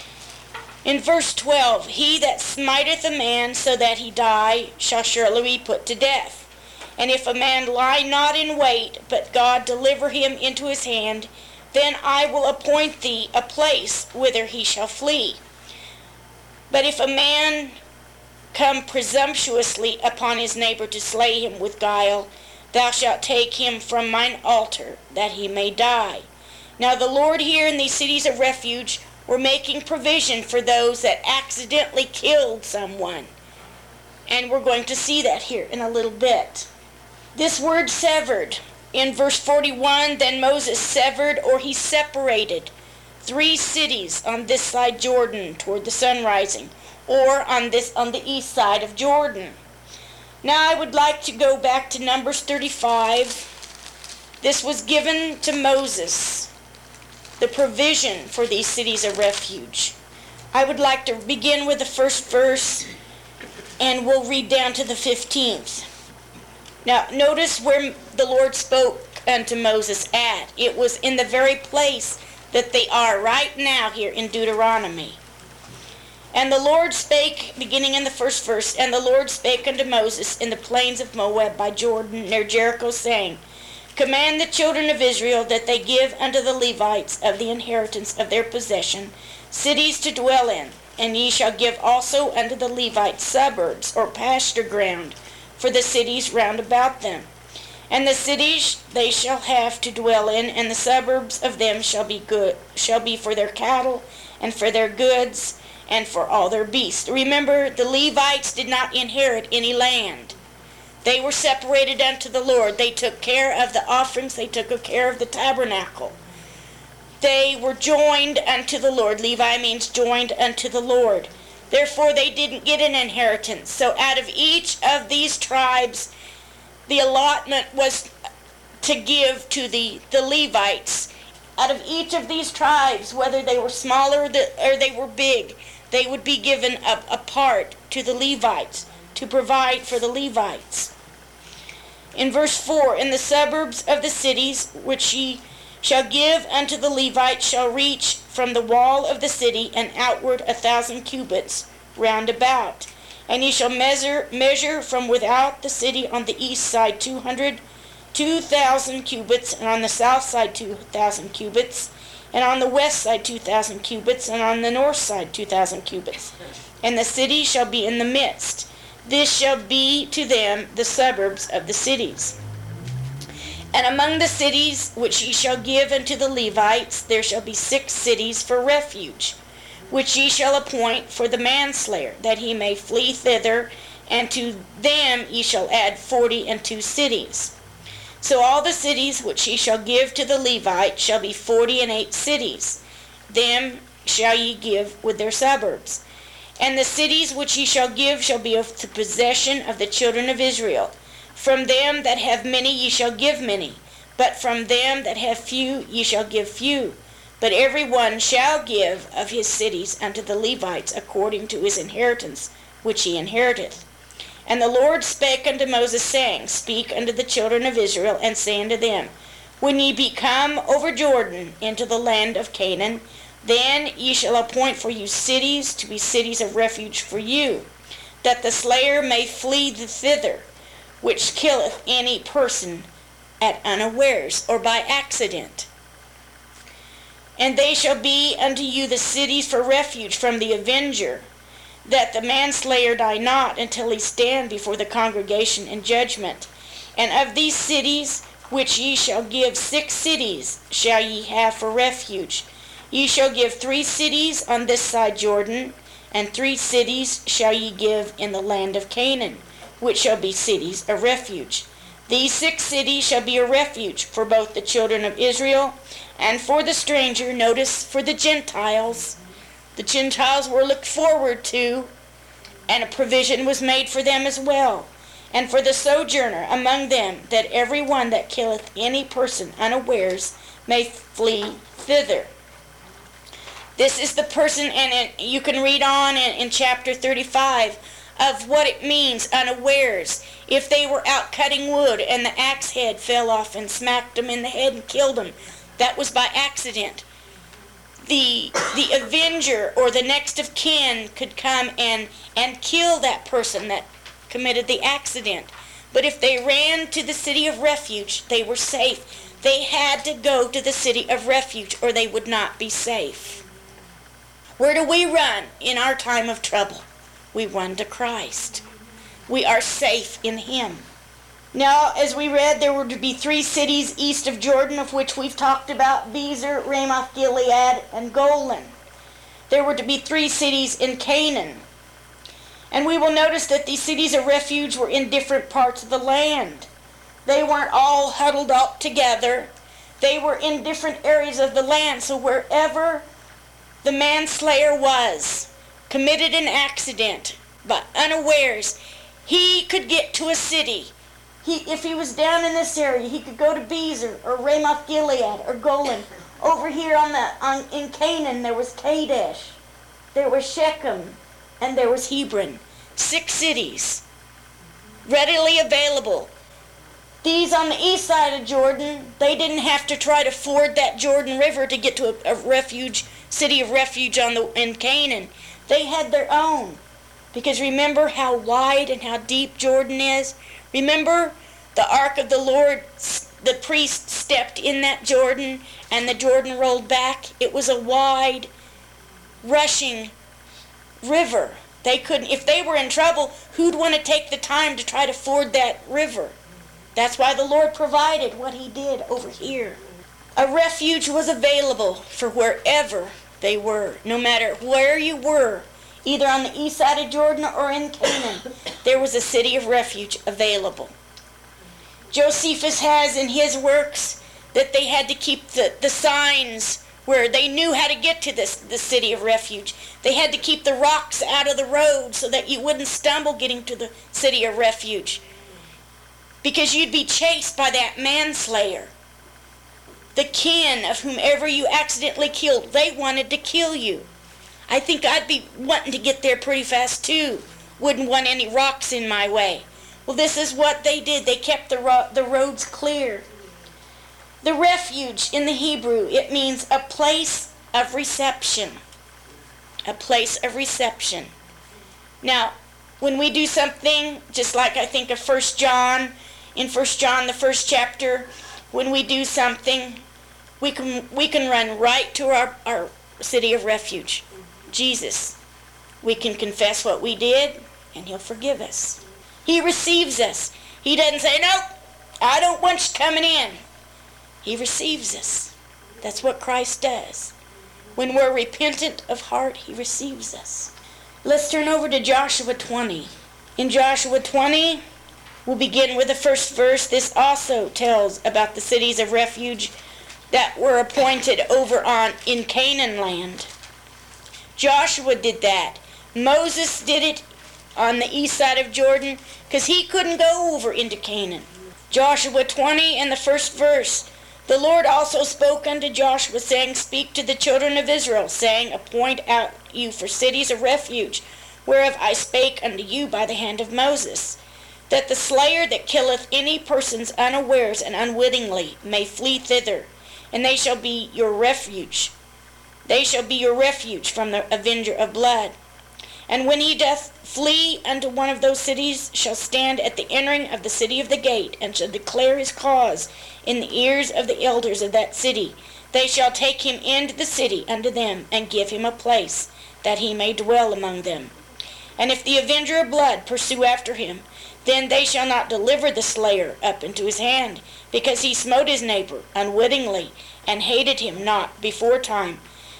In verse 12, he that smiteth a man so that he die shall surely be put to death. And if a man lie not in wait, but God deliver him into his hand, then I will appoint thee a place whither he shall flee. But if a man come presumptuously upon his neighbor to slay him with guile, thou shalt take him from mine altar, that he may die. Now the Lord here in these cities of refuge were making provision for those that accidentally killed someone. And we're going to see that here in a little bit. This word severed, in verse 41, then Moses severed, or he separated, 3 cities on this side Jordan toward the sun rising, or on the east side of Jordan. Now I would like to go back to Numbers 35. This was given to Moses, the provision for these cities of refuge. I would like to begin with the first verse, and we'll read down to the 15th. Now notice where the Lord spoke unto Moses at. It was in the very place that they are right now here in Deuteronomy. And the Lord spake, beginning in the first verse, and the Lord spake unto Moses in the plains of Moab by Jordan near Jericho, saying, Command the children of Israel that they give unto the Levites of the inheritance of their possession cities to dwell in, and ye shall give also unto the Levites suburbs or pasture ground for the cities round about them. And the cities they shall have to dwell in, and the suburbs of them shall be for their cattle and for their goods and for all their beasts. Remember, the Levites did not inherit any land. They were separated unto the Lord. They took care of the offerings. They took care of the tabernacle. They were joined unto the Lord. Levi means joined unto the Lord. Therefore, they didn't get an inheritance. So out of each of these tribes, the allotment was to give to the Levites. Out of each of these tribes, whether they were smaller or they were big, they would be given a part to the Levites, to provide for the Levites. In verse 4, in the suburbs of the cities which ye shall give unto the Levites shall reach from the wall of the city and outward 1,000 cubits round about. And ye shall measure from without the city on the east side 2,000 cubits, and on the south side 2,000 cubits, and on the west side 2,000 cubits, and on the north side 2,000 cubits. And the city shall be in the midst. This shall be to them the suburbs of the cities. And among the cities which ye shall give unto the Levites, there shall be 6 cities for refuge, which ye shall appoint for the manslayer, that he may flee thither, and to them ye shall add 42 cities. So all the cities which ye shall give to the Levites shall be 48 cities. Them shall ye give with their suburbs. And the cities which ye shall give shall be of the possession of the children of Israel. From them that have many ye shall give many, but from them that have few ye shall give few. But every one shall give of his cities unto the Levites according to his inheritance which he inheriteth. And the Lord spake unto Moses, saying, Speak unto the children of Israel, and say unto them, When ye be come over Jordan into the land of Canaan, then ye shall appoint for you cities to be cities of refuge for you, that the slayer may flee thither, which killeth any person at unawares, or by accident. And they shall be unto you the cities for refuge from the avenger, that the manslayer die not until he stand before the congregation in judgment. And of these cities which ye shall give 6 cities shall ye have for refuge. Ye shall give 3 cities on this side Jordan, and 3 cities shall ye give in the land of Canaan, which shall be cities of refuge. These 6 cities shall be a refuge for both the children of Israel and for the stranger. Notice, for the Gentiles. The Gentiles were looked forward to, and a provision was made for them as well. And for the sojourner among them, that every one that killeth any person unawares may flee thither. This is the person, and you can read on in chapter 35 of what it means, unawares. If they were out cutting wood and the axe head fell off and smacked them in the head and killed them, that was by accident. The avenger or the next of kin could come and kill that person that committed the accident. But if they ran to the city of refuge, they were safe. They had to go to the city of refuge or they would not be safe. Where do we run in our time of trouble? We run to Christ. We are safe in Him. Now, as we read, there were to be 3 cities east of Jordan, of which we've talked about: Bezer, Ramoth Gilead, and Golan. There were to be 3 cities in Canaan. And we will notice that these cities of refuge were in different parts of the land. They weren't all huddled up together. They were in different areas of the land. So wherever the manslayer was, committed an accident, but unawares, he could get to a city. If he was down in this area, he could go to Bezer or Ramoth Gilead or Golan. Over here in Canaan, there was Kadesh, there was Shechem, and there was Hebron. 6 cities readily available. These on the east side of Jordan, they didn't have to try to ford that Jordan River to get to a refuge, city of refuge in Canaan. They had their own. Because remember how wide and how deep Jordan is? Remember the ark of the Lord, the priest stepped in that Jordan and the Jordan rolled back. It was a wide, rushing river. They couldn't, if they were in trouble, who'd want to take the time to try to ford that river? That's why the Lord provided what He did over here. A refuge was available for wherever they were, no matter where you were, either on the east side of Jordan or in Canaan. There was a city of refuge available. Josephus has in his works that they had to keep the signs where they knew how to get to the city of refuge. They had to keep the rocks out of the road so that you wouldn't stumble getting to the city of refuge, because you'd be chased by that manslayer. The kin of whomever you accidentally killed, they wanted to kill you. I think I'd be wanting to get there pretty fast too. Wouldn't want any rocks in my way. Well, this is what they did. They kept the roads clear. The refuge in the Hebrew, it means a place of reception. A place of reception. Now, when we do something, just like I think of 1 John, in 1 John, the 1st chapter, when we do something, we can run right to our city of refuge, Jesus. We can confess what we did, and He'll forgive us. He receives us. He doesn't say, "Nope, I don't want you coming in." He receives us. That's what Christ does. When we're repentant of heart, He receives us. Let's turn over to Joshua 20. In Joshua 20, we'll begin with the first verse. This also tells about the cities of refuge that were appointed over in Canaan land. Joshua did that. Moses did it on the east side of Jordan because he couldn't go over into Canaan. Joshua 20 and the first verse. The Lord also spoke unto Joshua, saying, Speak to the children of Israel, saying, Appoint out you for cities of refuge, whereof I spake unto you by the hand of Moses, that the slayer that killeth any persons unawares and unwittingly may flee thither, and they shall be your refuge. They shall be your refuge from the avenger of blood. And when he doth flee unto one of those cities, shall stand at the entering of the city of the gate, and shall declare his cause in the ears of the elders of that city. They shall take him into the city unto them, and give him a place, that he may dwell among them. And if the avenger of blood pursue after him, then they shall not deliver the slayer up into his hand, because he smote his neighbor unwittingly, and hated him not before time.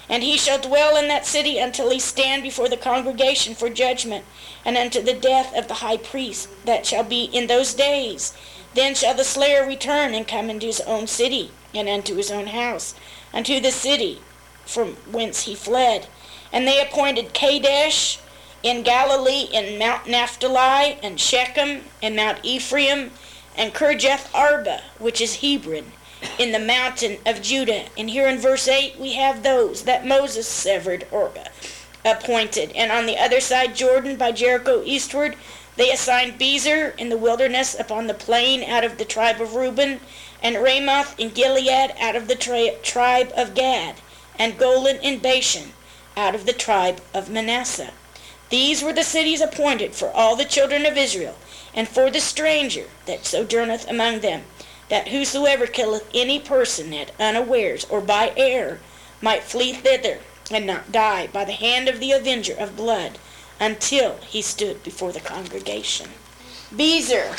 And he shall dwell in that city until he stand before the congregation for judgment, and unto the death of the high priest that shall be in those days. Then shall the slayer return and come into his own city, and unto his own house, unto the city from whence he fled. And they appointed Kadesh in Galilee, and Mount Naphtali, and Shechem, and Mount Ephraim, and Kirjath Arba, which is Hebron, in the mountain of Judah. And here in verse 8 we have those that Moses severed or appointed. And on the other side Jordan by Jericho eastward they assigned Bezer in the wilderness upon the plain out of the tribe of Reuben, and Ramoth in Gilead out of the tribe of Gad, and Golan in Bashan out of the tribe of Manasseh. These were the cities appointed for all the children of Israel, and for the stranger that sojourneth among them, that whosoever killeth any person at unawares or by error might flee thither, and not die by the hand of the avenger of blood, until he stood before the congregation. Bezer.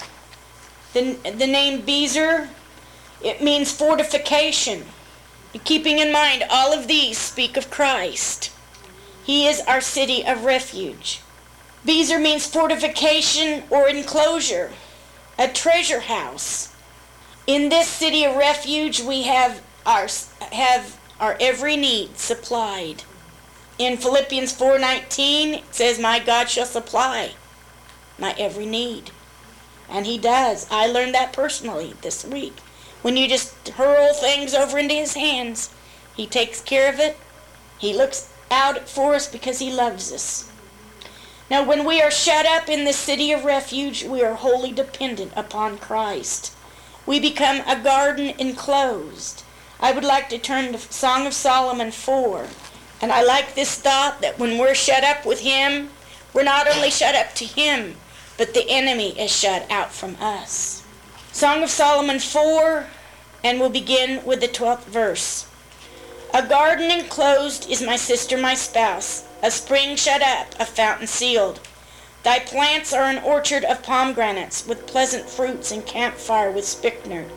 The name Bezer, it means fortification. Keeping in mind all of these speak of Christ. He is our city of refuge. Bezer means fortification or enclosure, a treasure house. In this city of refuge we have our every need supplied. In Philippians 4:19 it says, "My God shall supply my every need." And he does. I learned that personally this week. When you just hurl things over into his hands, he takes care of it. He looks out for us because he loves us. Now, when we are shut up in the city of refuge, we are wholly dependent upon Christ. We become a garden enclosed. I would like to turn to Song of Solomon 4. And I like this thought that when we're shut up with him, we're not only shut up to him, but the enemy is shut out from us. Song of Solomon 4, and we'll begin with the 12th verse. A garden enclosed is my sister, my spouse, a spring shut up, a fountain sealed. Thy plants are an orchard of pomegranates, with pleasant fruits, and campfire with spikenard,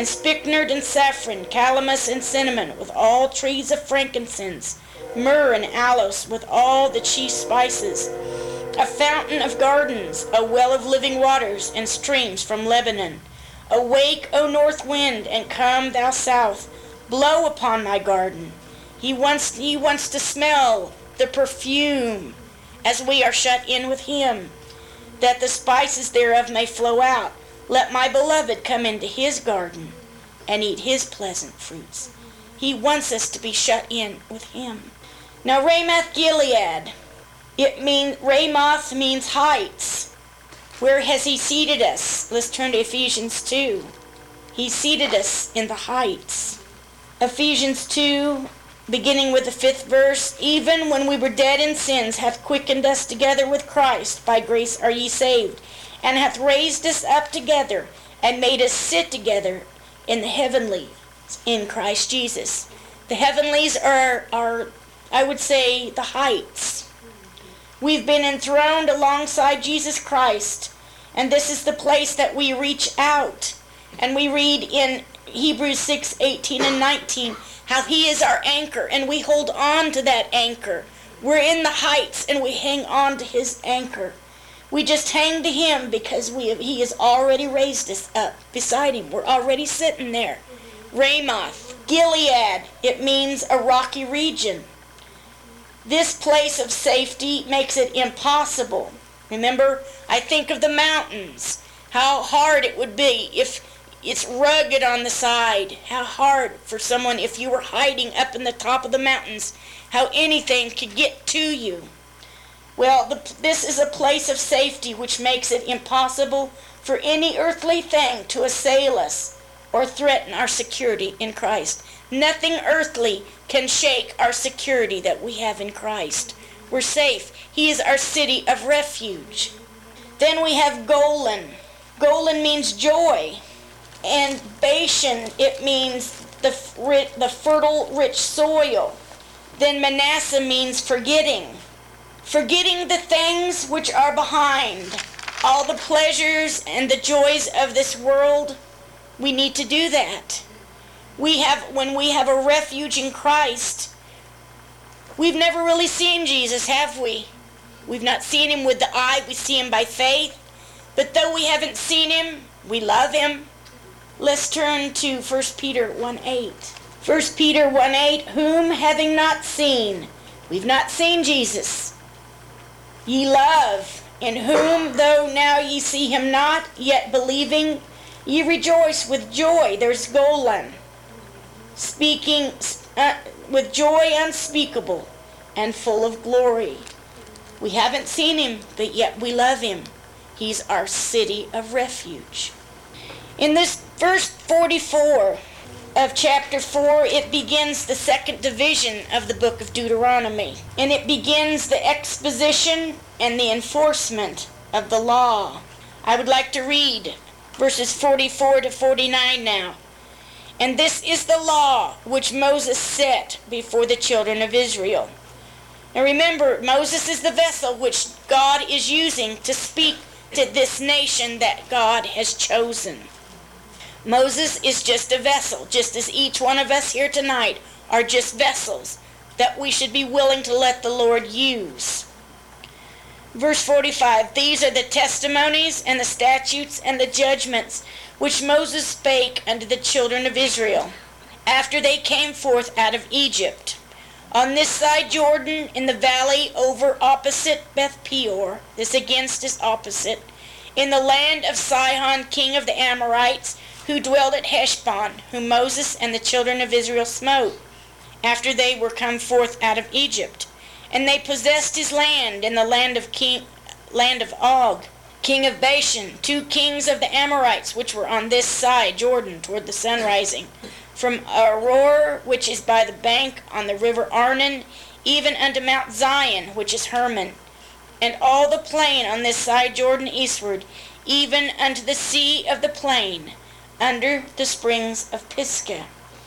and saffron, calamus and cinnamon, with all trees of frankincense, myrrh and aloes, with all the chief spices. A fountain of gardens, a well of living waters, and streams from Lebanon. Awake, O north wind, and come, thou south, blow upon my garden. He wants to smell the perfume as we are shut in with him, that the spices thereof may flow out. Let my beloved come into his garden and eat his pleasant fruits. He wants us to be shut in with him. Now Ramoth Gilead, Ramoth means heights. Where has he seated us? Let's turn to Ephesians 2. He seated us in the heights. Ephesians 2, beginning with the 5th verse, even when we were dead in sins, hath quickened us together with Christ. By grace are ye saved, and hath raised us up together, and made us sit together in the heavenlies in Christ Jesus. The heavenlies are I would say, the heights. We've been enthroned alongside Jesus Christ, and this is the place that we reach out. And we read in Hebrews 6:18 and 19, how he is our anchor, and we hold on to that anchor. We're in the heights, and we hang on to his anchor. We just hang to him because he has already raised us up beside him. We're already sitting there. Ramoth, Gilead, it means a rocky region. This place of safety makes it impossible. Remember, I think of the mountains, how hard it would be if it's rugged on the side. How hard for someone, if you were hiding up in the top of the mountains, how anything could get to you. Well, this is a place of safety which makes it impossible for any earthly thing to assail us or threaten our security in Christ. Nothing earthly can shake our security that we have in Christ. We're safe. He is our city of refuge. Then we have Golan. Golan means joy. And Bashan, it means the fertile, rich soil. Then Manasseh means forgetting. Forgetting the things which are behind. All the pleasures and the joys of this world, we need to do that. When we have a refuge in Christ, We've never really seen Jesus, have we? We've not seen him with the eye, we see him by faith. But though we haven't seen him, we love him. Let's turn to 1 Peter 1:8. 1 Peter 1:8, whom having not seen, we've not seen Jesus, ye love, in whom though now ye see him not, yet believing, ye rejoice with joy. There's Golan, speaking with joy unspeakable and full of glory. We haven't seen him, but yet we love him. He's our city of refuge. In this verse 44 of chapter 4, it begins the second division of the book of Deuteronomy. And it begins the exposition and the enforcement of the law. I would like to read verses 44 to 49 now. And this is the law which Moses set before the children of Israel. Now remember, Moses is the vessel which God is using to speak to this nation that God has chosen. Moses is just a vessel, just as each one of us here tonight are just vessels that we should be willing to let the Lord use. Verse 45, these are the testimonies and the statutes and the judgments which Moses spake unto the children of Israel after they came forth out of Egypt. On this side Jordan, in the valley over opposite Beth Peor, this against is opposite, in the land of Sihon, king of the Amorites, who dwelled at Heshbon, whom Moses and the children of Israel smote, after they were come forth out of Egypt. And they possessed his land in the land of Og, king of Bashan, 2 kings of the Amorites, which were on this side Jordan, toward the sun rising, from Aroer, which is by the bank on the river Arnon, even unto Mount Zion, which is Hermon, and all the plain on this side Jordan eastward, even unto the sea of the plain, under the springs of Pisgah.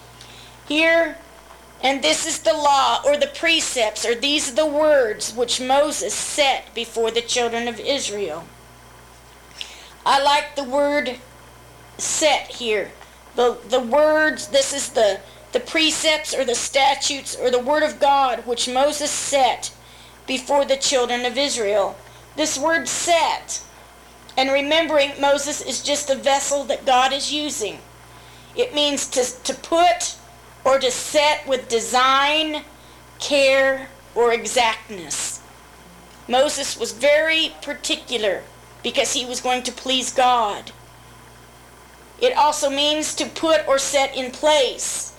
Here, and this is the law, or the precepts, or these are the words which Moses set before the children of Israel. I like the word set here. The words, this is the precepts or the statutes or the word of God which Moses set before the children of Israel. This word set, and remembering Moses is just a vessel that God is using. It means to put or to set with design, care, or exactness. Moses was very particular because he was going to please God. It also means to put or set in place.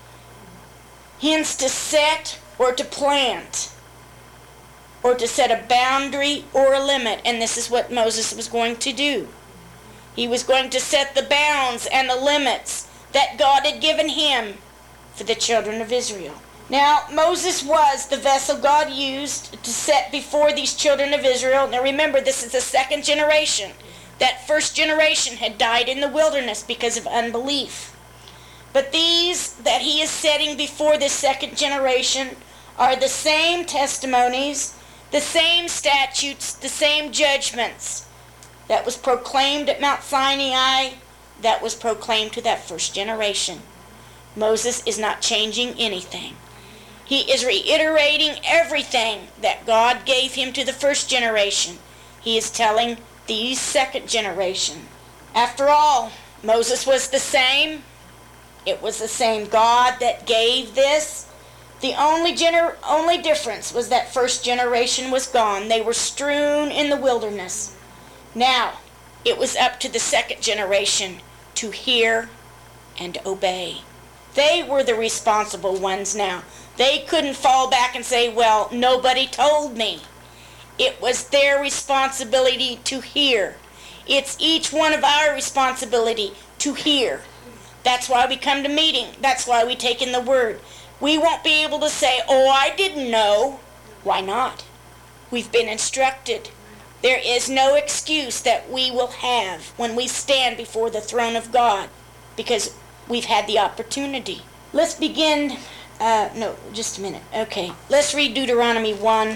Hence, to set or to plant, or to set a boundary or a limit. And this is what Moses was going to do. He was going to set the bounds and the limits that God had given him for the children of Israel. Now, Moses was the vessel God used to set before these children of Israel. Now remember, this is the second generation. That first generation had died in the wilderness because of unbelief. But these that he is setting before this second generation are the same testimonies, the same statutes, the same judgments that was proclaimed at Mount Sinai, that was proclaimed to that first generation. Moses is not changing anything. He is reiterating everything that God gave him to the first generation. He is telling the second generation. After all, Moses was the same. It was the same God that gave this. The only difference was that first generation was gone. They were strewn in the wilderness. Now, it was up to the second generation to hear and obey. They were the responsible ones now. They couldn't fall back and say, well, nobody told me. It was their responsibility to hear. It's each one of our responsibility to hear. That's why we come to meeting. That's why we take in the word. We won't be able to say, oh, I didn't know. Why not? We've been instructed. There is no excuse that we will have when we stand before the throne of God, because we've had the opportunity. Let's begin, just a minute. Okay, let's read Deuteronomy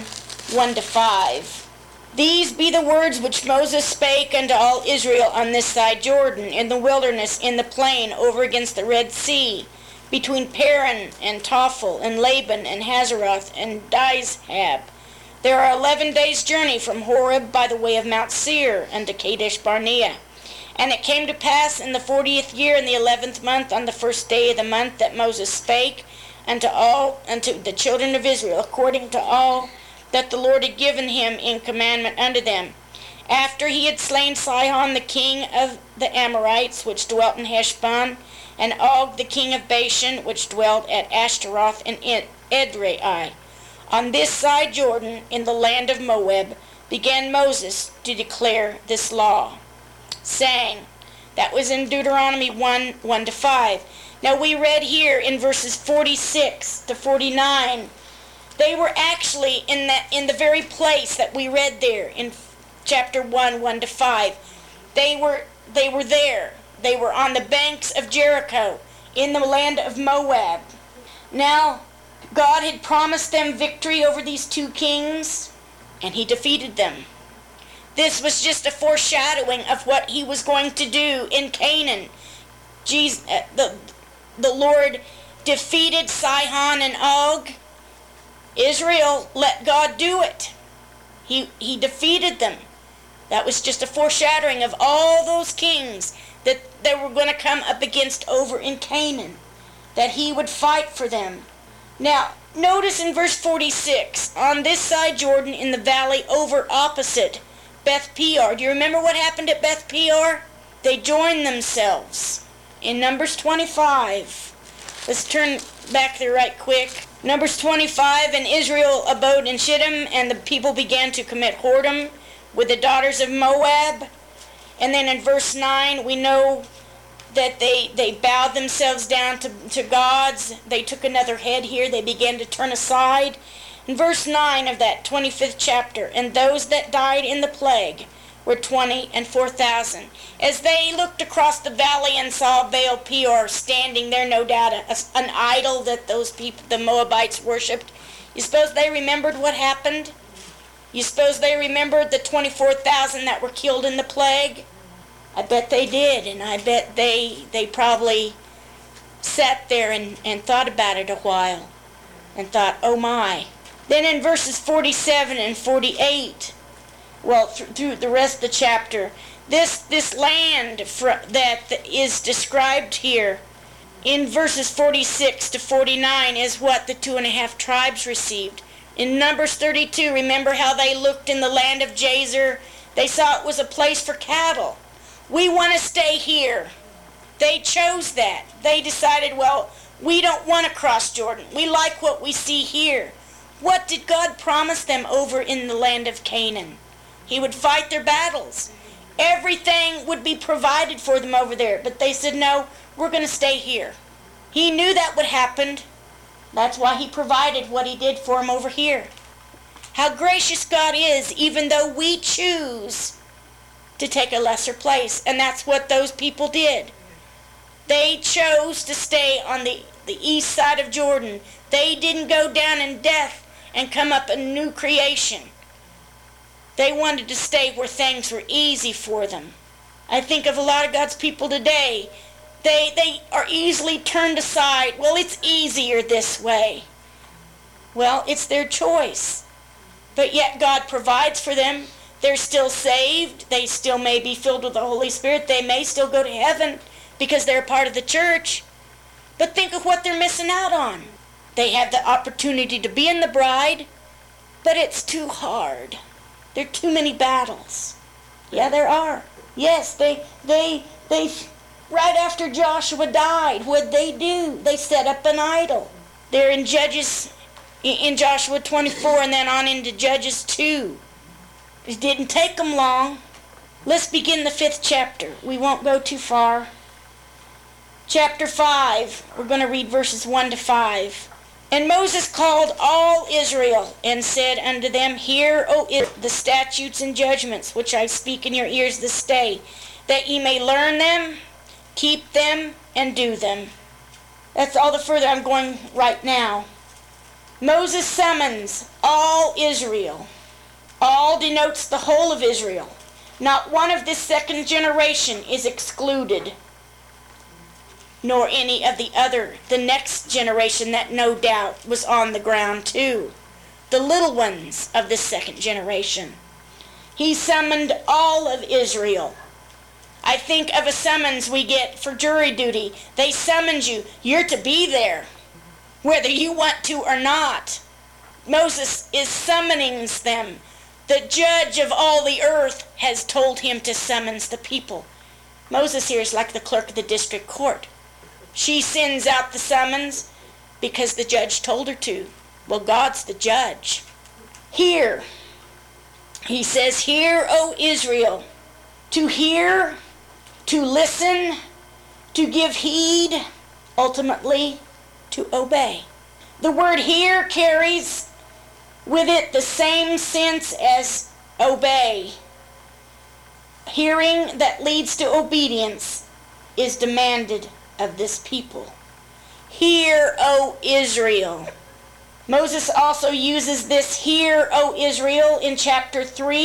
1:1-5. These be the words which Moses spake unto all Israel on this side Jordan, in the wilderness, in the plain, over against the Red Sea, between Paran and Tophel and Laban and Hazeroth and Dizhab. There are 11 days' journey from Horeb by the way of Mount Seir unto Kadesh Barnea. And it came to pass in the 40th year, in the 11th month, on the first day of the month, that Moses spake unto the children of Israel, according to all that the Lord had given him in commandment unto them. After he had slain Sihon the king of the Amorites, which dwelt in Heshbon, and Og the king of Bashan, which dwelt at Ashtaroth and Edrei. On this side Jordan, in the land of Moab, began Moses to declare this law, saying, that was in Deuteronomy 1:1-5. Now we read here in verses 46 to 49, they were actually in the very place that we read there in chapter 1:1-5. They were there. They were on the banks of Jericho in the land of Moab. Now, God had promised them victory over these two kings, and he defeated them. This was just a foreshadowing of what he was going to do in Canaan. The Lord defeated Sihon and Og. Israel let God do it. He defeated them. That was just a foreshadowing of all those kings that they were going to come up against over in Canaan, that he would fight for them. Now, notice in verse 46, on this side Jordan in the valley over opposite Beth Peor. Do you remember what happened at Beth Peor? They joined themselves. In Numbers 25, let's turn back there right quick. Numbers 25, and Israel abode in Shittim, and the people began to commit whoredom with the daughters of Moab. And then in verse 9, we know that they bowed themselves down to gods. They took another head here. They began to turn aside. In verse 9 of that 25th chapter, and those that died in the plague were 20 and 4,000. As they looked across the valley and saw Baal Peor standing there, no doubt an idol that those people, the Moabites, worshipped, you suppose they remembered what happened? You suppose they remembered the 24,000 that were killed in the plague? I bet they did, and I bet they probably sat there and thought about it a while and thought, oh my. Then in verses 47 and 48, well, through the rest of the chapter, this land that is described here in verses 46 to 49 is what the 2.5 tribes received. In Numbers 32, remember how they looked in the land of Jazer? They saw it was a place for cattle. We want to stay here. They chose that. They decided, well, we don't want to cross Jordan. We like what we see here. What did God promise them over in the land of Canaan? He would fight their battles. Everything would be provided for them over there. But they said, no, we're going to stay here. He knew that would happen. That's why he provided what he did for them over here. How gracious God is, even though we choose to take a lesser place. And that's what those people did. They chose to stay on the east side of Jordan. They didn't go down in death and come up a new creation. They wanted to stay where things were easy for them. I think of a lot of God's people today. They are easily turned aside. Well, it's easier this way. Well, it's their choice. But yet God provides for them. They're still saved. They still may be filled with the Holy Spirit. They may still go to heaven because they're part of the church. But think of what they're missing out on. They have the opportunity to be in the bride, but it's too hard. There are too many battles. Yeah, there are. Yes, they right after Joshua died, what'd they do? They set up an idol. They're in Judges, in Joshua 24, and then on into Judges 2. It didn't take them long. Let's begin the 5th chapter. We won't go too far. Chapter 5, we're going to read verses 1 to 5. And Moses called all Israel and said unto them, Hear, O Israel, the statutes and judgments which I speak in your ears this day, that ye may learn them, keep them, and do them. That's all the further I'm going right now. Moses summons all Israel. All denotes the whole of Israel. Not one of this second generation is excluded. nor any of the next generation that no doubt was on the ground too, the little ones of the second generation. He summoned all of Israel. I think of a summons we get for jury duty. They summons you. You're to be there, whether you want to or not. Moses is summoning them. The judge of all the earth has told him to summons the people. Moses here is like the clerk of the district court. She sends out the summons because the judge told her to. Well, God's the judge. Hear. He says, hear, O Israel. To hear, to listen, to give heed, ultimately to obey. The word hear carries with it the same sense as obey. Hearing that leads to obedience is demanded of this people. Hear, O Israel. Moses also uses this hear, O Israel, in chapter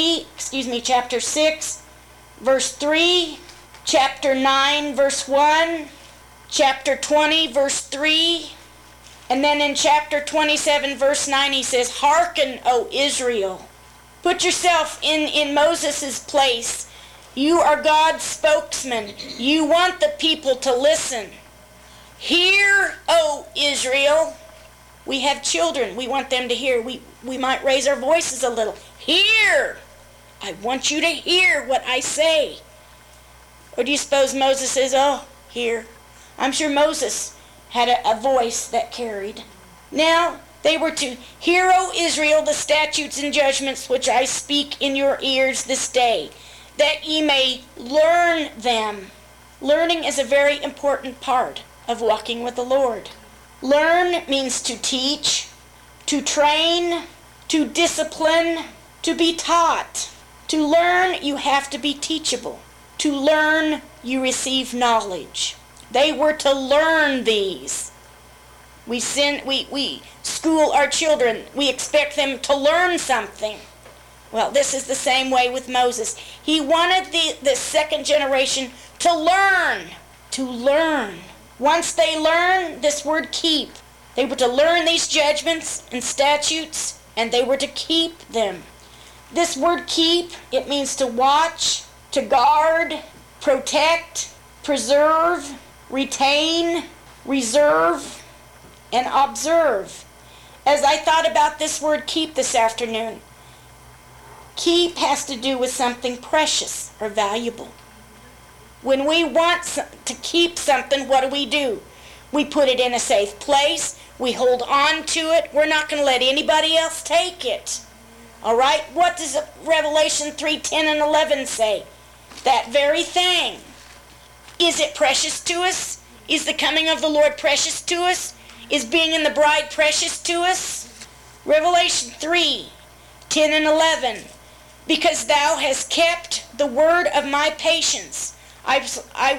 6, verse 3, chapter 9, verse 1, chapter 20, verse 3, and then in chapter 27, verse 9, he says, hearken, O Israel. Put yourself in Moses' place. You are God's spokesman. You want the people to listen. Hear, O Israel. We have children. We want them to hear. We might raise our voices a little. Hear. I want you to hear what I say. Or do you suppose Moses says, oh, hear? I'm sure Moses had a voice that carried. Now, they were to hear, O Israel, the statutes and judgments which I speak in your ears this day, that ye may learn them. Learning is a very important part of walking with the Lord. Learn means to teach, to train, to discipline, to be taught. To learn, you have to be teachable. To learn, you receive knowledge. They were to learn these. We school our children. We expect them to learn something. Well, this is the same way with Moses. He wanted the second generation to learn. To learn. Once they learn, this word keep. They were to learn these judgments and statutes, and they were to keep them. This word keep, it means to watch, to guard, protect, preserve, retain, reserve, and observe. As I thought about this word keep this afternoon, keep has to do with something precious or valuable. When we want to keep something, what do? We put it in a safe place. We hold on to it. We're not going to let anybody else take it. All right? What does Revelation 3:10 and 11 say? That very thing. Is it precious to us? Is the coming of the Lord precious to us? Is being in the bride precious to us? Revelation 3:10 and 11. Because thou hast kept the word of my patience, I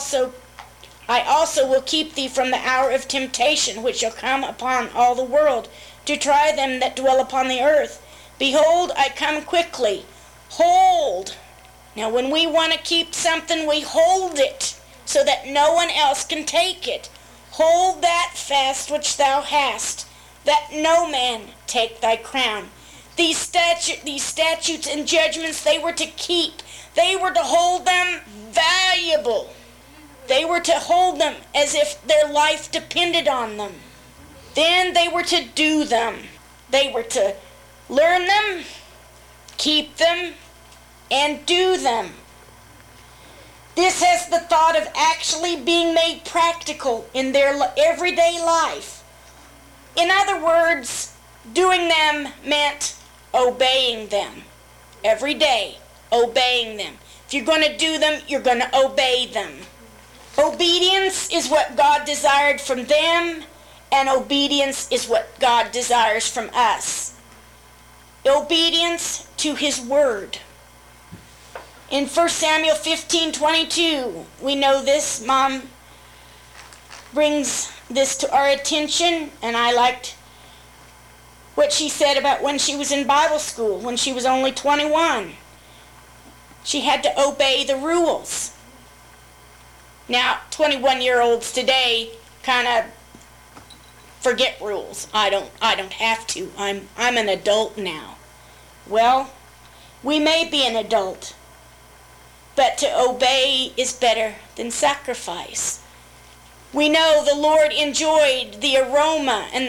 also will keep thee from the hour of temptation, which shall come upon all the world, to try them that dwell upon the earth. Behold, I come quickly. Hold. Now, when we want to keep something, we hold it so that no one else can take it. Hold that fast which thou hast, that no man take thy crown. These statutes and judgments, they were to keep. They were to hold them valuable. They were to hold them as if their life depended on them. Then they were to do them. They were to learn them, keep them, and do them. This has the thought of actually being made practical in their everyday life. In other words, doing them meant obeying them. Every day, obeying them. If you're going to do them, you're going to obey them. Obedience is what God desired from them, and obedience is what God desires from us. Obedience to his word. In 1 Samuel 15:22, we know this. Mom brings this to our attention, and I liked what she said about when she was in Bible school, when she was only 21. She had to obey the rules. Now, 21-year-olds today kind of forget rules. I don't have to. I'm an adult now. Well, we may be an adult, but to obey is better than sacrifice. We know the Lord enjoyed the aroma and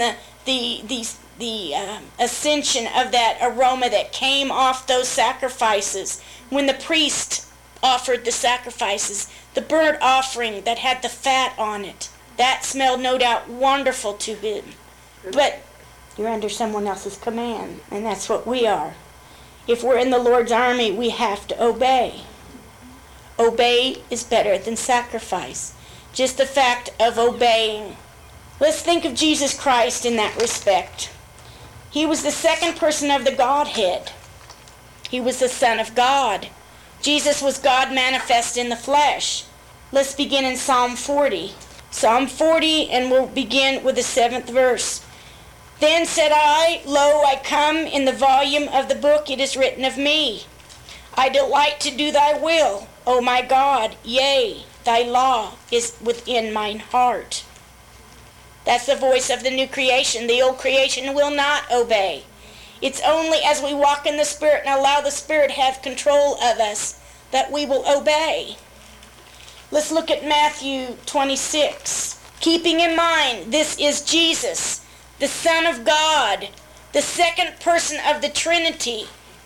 the ascension of that aroma that came off those sacrifices when the priest offered the sacrifices, the burnt offering that had the fat on it. That smelled no doubt wonderful to him. But you're under someone else's command, and that's what we are. If we're in the Lord's army, we have to obey. Obey is better than sacrifice. Just the fact of obeying. Let's think of Jesus Christ in that respect. He was the second person of the Godhead. He was the Son of God. Jesus was God manifest in the flesh. Let's begin in Psalm 40. Psalm 40, and we'll begin with the 7th verse. Then said I, Lo, I come, in the volume of the book it is written of me. I delight to do thy will, O my God, yea, thy law is within mine heart. That's the voice of the new creation. The old creation will not obey. It's only as we walk in the Spirit and allow the Spirit to have control of us that we will obey. Let's look at Matthew 26. Keeping in mind, this is Jesus, the Son of God, the second person of the Trinity.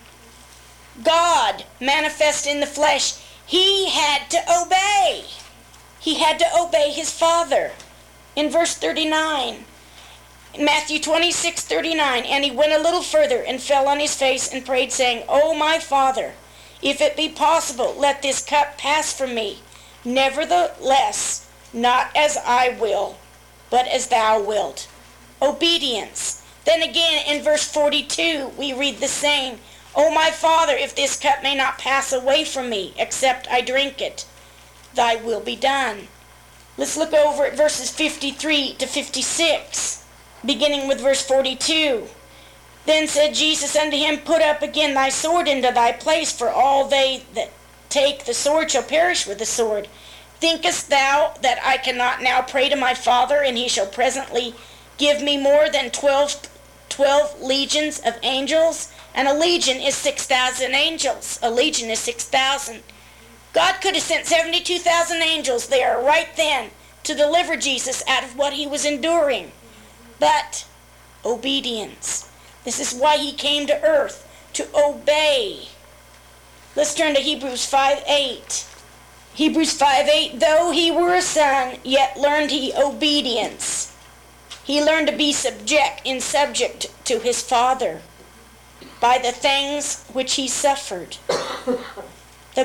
God manifest in the flesh. He had to obey. He had to obey his Father. In verse 39, Matthew 26:39, and he went a little further and fell on his face and prayed, saying, O my Father, if it be possible, let this cup pass from me. Nevertheless, not as I will, but as thou wilt. Obedience. Then again in verse 42, we read the same. O my Father, if this cup may not pass away from me, except I drink it, thy will be done. Let's look over at verses 53 to 56, beginning with verse 42. Then said Jesus unto him, Put up again thy sword into thy place, for all they that take the sword shall perish with the sword. Thinkest thou that I cannot now pray to my Father, and he shall presently give me more than 12 legions of angels? And a legion is 6,000 angels. A legion is 6,000. God could have sent 72,000 angels there right then to deliver Jesus out of what he was enduring. But obedience. This is why he came to earth, to obey. Let's turn to Hebrews 5:8. Hebrews 5:8, though he were a son, yet learned he obedience. He learned to be subject to his Father by the things which he suffered. The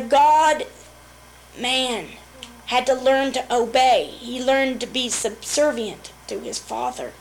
God-man had to learn to obey. He learned to be subservient to his Father.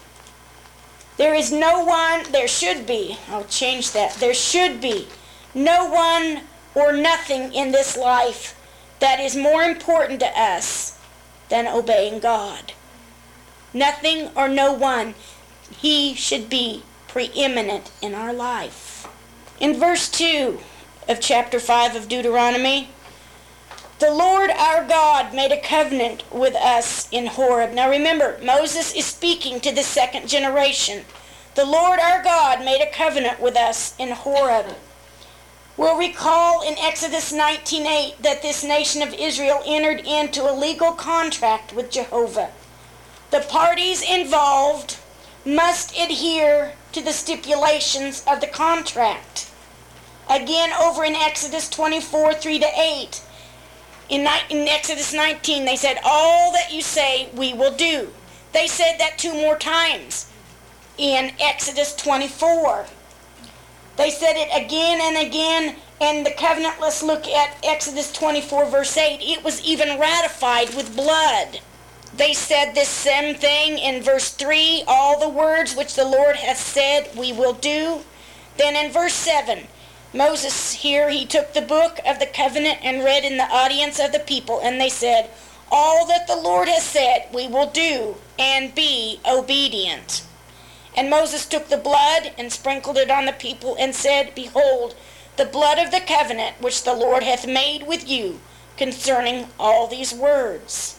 There is no one, there should be, I'll change that, there should be no one or nothing in this life that is more important to us than obeying God. Nothing or no one. He should be preeminent in our life. In verse 2 of chapter 5 of Deuteronomy, the Lord our God made a covenant with us in Horeb. Now remember, Moses is speaking to the second generation. The Lord our God made a covenant with us in Horeb. We'll recall in Exodus 19:8 that this nation of Israel entered into a legal contract with Jehovah. The parties involved must adhere to the stipulations of the contract. Again, over in Exodus 24:3-8, in Exodus 19, they said, all that you say we will do. They said that 2 more times in Exodus 24. They said it again and again, and the covenant, let's look at Exodus 24, verse 8. It was even ratified with blood. They said this same thing in verse 3, all the words which the Lord hath said we will do. Then in verse 7, Moses here, he took the book of the covenant and read in the audience of the people, and they said, all that the Lord has said we will do, and be obedient. And Moses took the blood and sprinkled it on the people and said, behold, the blood of the covenant which the Lord hath made with you concerning all these words.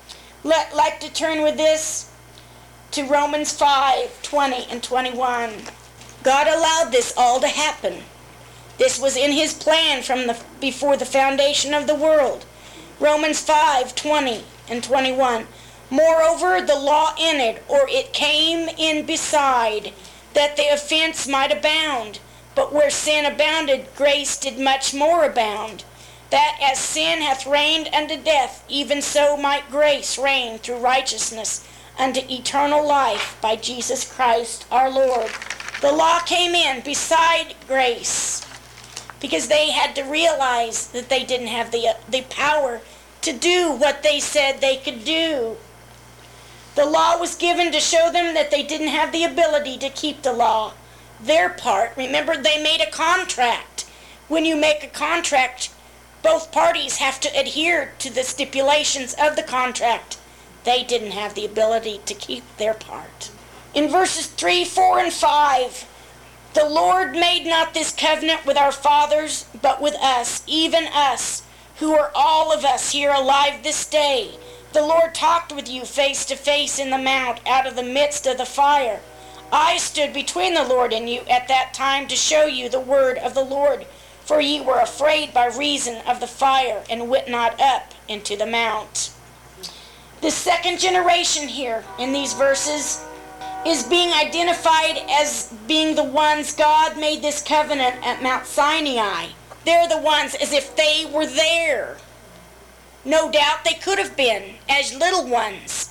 Like to turn with this to Romans 5:20 and 21. God allowed this all to happen. This was in his plan from before the foundation of the world. Romans 5:20 and 21. Moreover, the law entered, or it came in beside, that the offense might abound. But where sin abounded, grace did much more abound, that as sin hath reigned unto death, even so might grace reign through righteousness unto eternal life by Jesus Christ our Lord. The law came in beside grace because they had to realize that they didn't have the power to do what they said they could do. The law was given to show them that they didn't have the ability to keep the law. Their part, remember, they made a contract. When you make a contract, both parties have to adhere to the stipulations of the contract. They didn't have the ability to keep their part. In verses 3, 4, and 5, the Lord made not this covenant with our fathers, but with us, even us, who are all of us here alive this day. The Lord talked with you face to face in the mount, out of the midst of the fire. I stood between the Lord and you at that time to show you the word of the Lord, for ye were afraid by reason of the fire, and went not up into the mount. The second generation here in these verses is being identified as being the ones God made this covenant at Mount Sinai. They're the ones as if they were there. No doubt they could have been as little ones,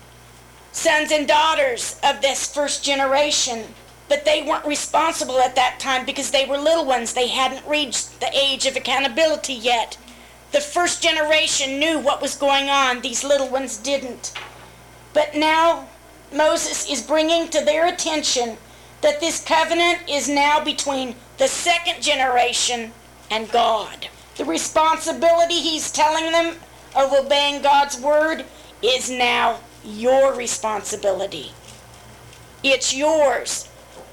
sons and daughters of this first generation, but they weren't responsible at that time because they were little ones. They hadn't reached the age of accountability yet. The first generation knew what was going on. These little ones didn't. But now Moses is bringing to their attention that this covenant is now between the second generation and God. The responsibility he's telling them of obeying God's word is now your responsibility. It's yours.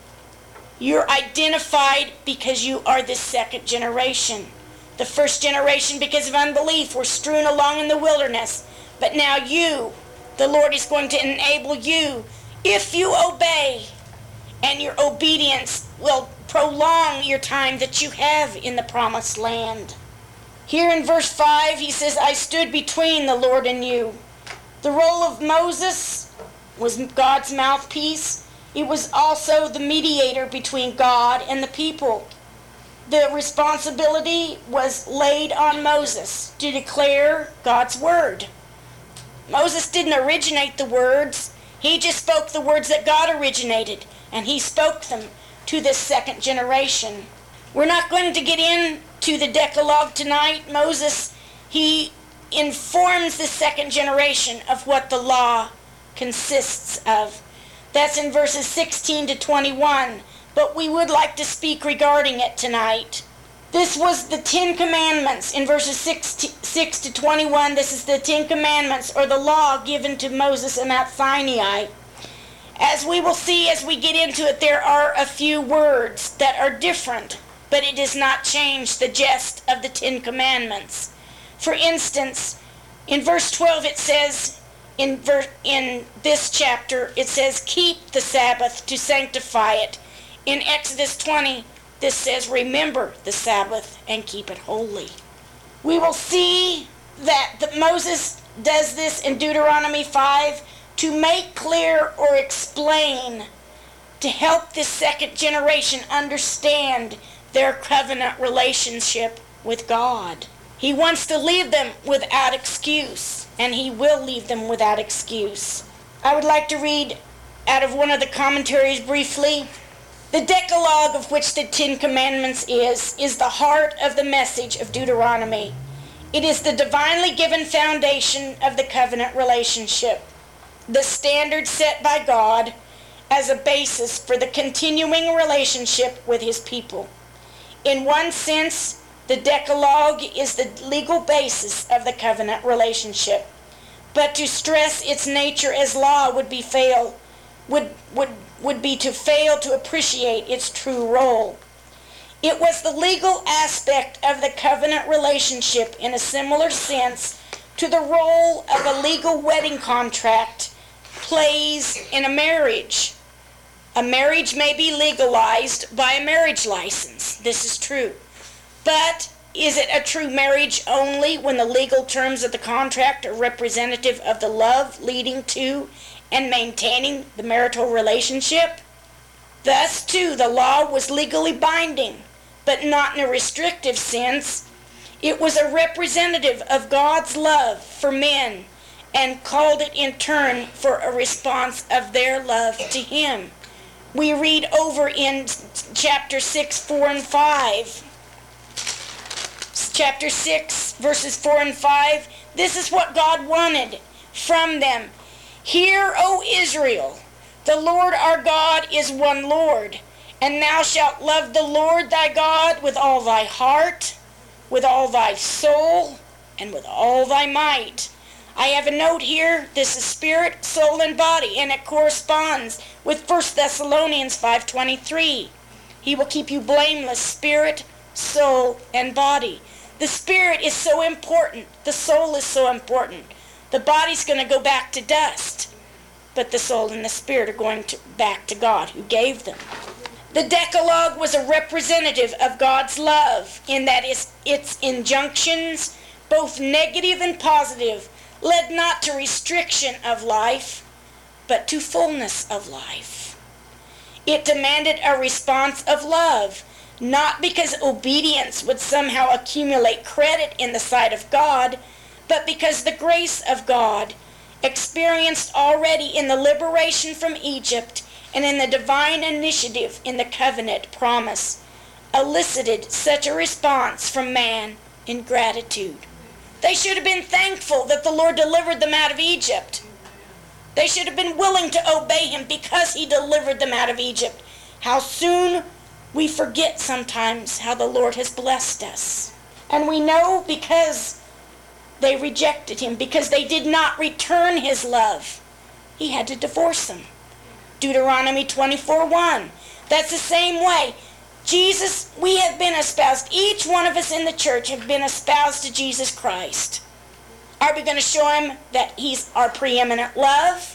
You're identified because you are the second generation. The first generation, because of unbelief, were strewn along in the wilderness. But now you, the Lord is going to enable you, if you obey, and your obedience will prolong your time that you have in the promised land. Here in verse 5, he says, I stood between the Lord and you. The role of Moses was God's mouthpiece. It was also the mediator between God and the people. The responsibility was laid on Moses to declare God's word. Moses didn't originate the words. He just spoke the words that God originated, and he spoke them to this second generation. We're not going to get into the Decalogue tonight. Moses, he informs the second generation of what the law consists of. That's in verses 16 to 21, but we would like to speak regarding it tonight. This was the Ten Commandments in verses 6 to 21. This is the Ten Commandments, or the law given to Moses at Mount Sinai. As we will see as we get into it, there are a few words that are different, but it does not change the gist of the Ten Commandments. For instance, in verse 12 it says, in this chapter, it says, keep the Sabbath to sanctify it. In Exodus 20, this says, remember the Sabbath and keep it holy. We will see that Moses does this in Deuteronomy 5 to make clear or explain, to help this second generation understand their covenant relationship with God. He wants to leave them without excuse, and he will leave them without excuse. I would like to read out of one of the commentaries briefly. The Decalogue, of which the Ten Commandments is the heart of the message of Deuteronomy. It is the divinely given foundation of the covenant relationship, the standard set by God as a basis for the continuing relationship with his people. In one sense, the Decalogue is the legal basis of the covenant relationship, but to stress its nature as law would be to fail to appreciate its true role. It was the legal aspect of the covenant relationship in a similar sense to the role of a legal wedding contract plays in a marriage. A marriage may be legalized by a marriage license. This is true. But is it a true marriage only when the legal terms of the contract are representative of the love leading to and maintaining the marital relationship? Thus, too, the law was legally binding, but not in a restrictive sense. It was a representative of God's love for men and called it in turn for a response of their love to Him. We read over in chapter 6, 4 and 5. Chapter 6, verses 4 and 5. This is what God wanted from them. Hear, O Israel, the Lord our God is one Lord, and thou shalt love the Lord thy God with all thy heart, with all thy soul, and with all thy might. I have a note here. This is spirit, soul, and body, and it corresponds with 1 Thessalonians 5:23. He will keep you blameless, spirit, soul, and body. The spirit is so important. The soul is so important. The body's going to go back to dust, but the soul and the spirit are going back to God who gave them. The Decalogue was a representative of God's love in that its injunctions, both negative and positive, led not to restriction of life, but to fullness of life. It demanded a response of love, not because obedience would somehow accumulate credit in the sight of God, but because the grace of God, experienced already in the liberation from Egypt and in the divine initiative in the covenant promise, elicited such a response from man in gratitude. They should have been thankful that the Lord delivered them out of Egypt. They should have been willing to obey Him because He delivered them out of Egypt. How soon we forget sometimes how the Lord has blessed us. And we know because they rejected Him, because they did not return His love, He had to divorce them. Deuteronomy 24:1. That's the same way. Jesus, we have been espoused. Each one of us in the church have been espoused to Jesus Christ. Are we going to show Him that He's our preeminent love?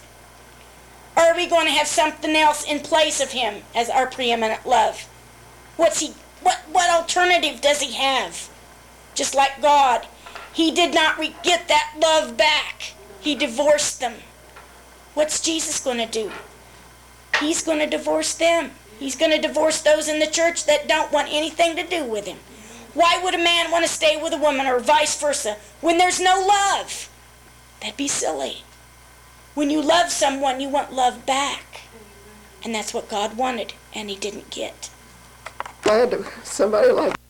Or are we going to have something else in place of Him as our preeminent love? What alternative does He have? Just like God, He did not get that love back. He divorced them. What's Jesus going to do? He's going to divorce them. He's going to divorce those in the church that don't want anything to do with Him. Why would a man want to stay with a woman or vice versa when there's no love? That'd be silly. When you love someone, you want love back. And that's what God wanted, and He didn't get. Glad to somebody like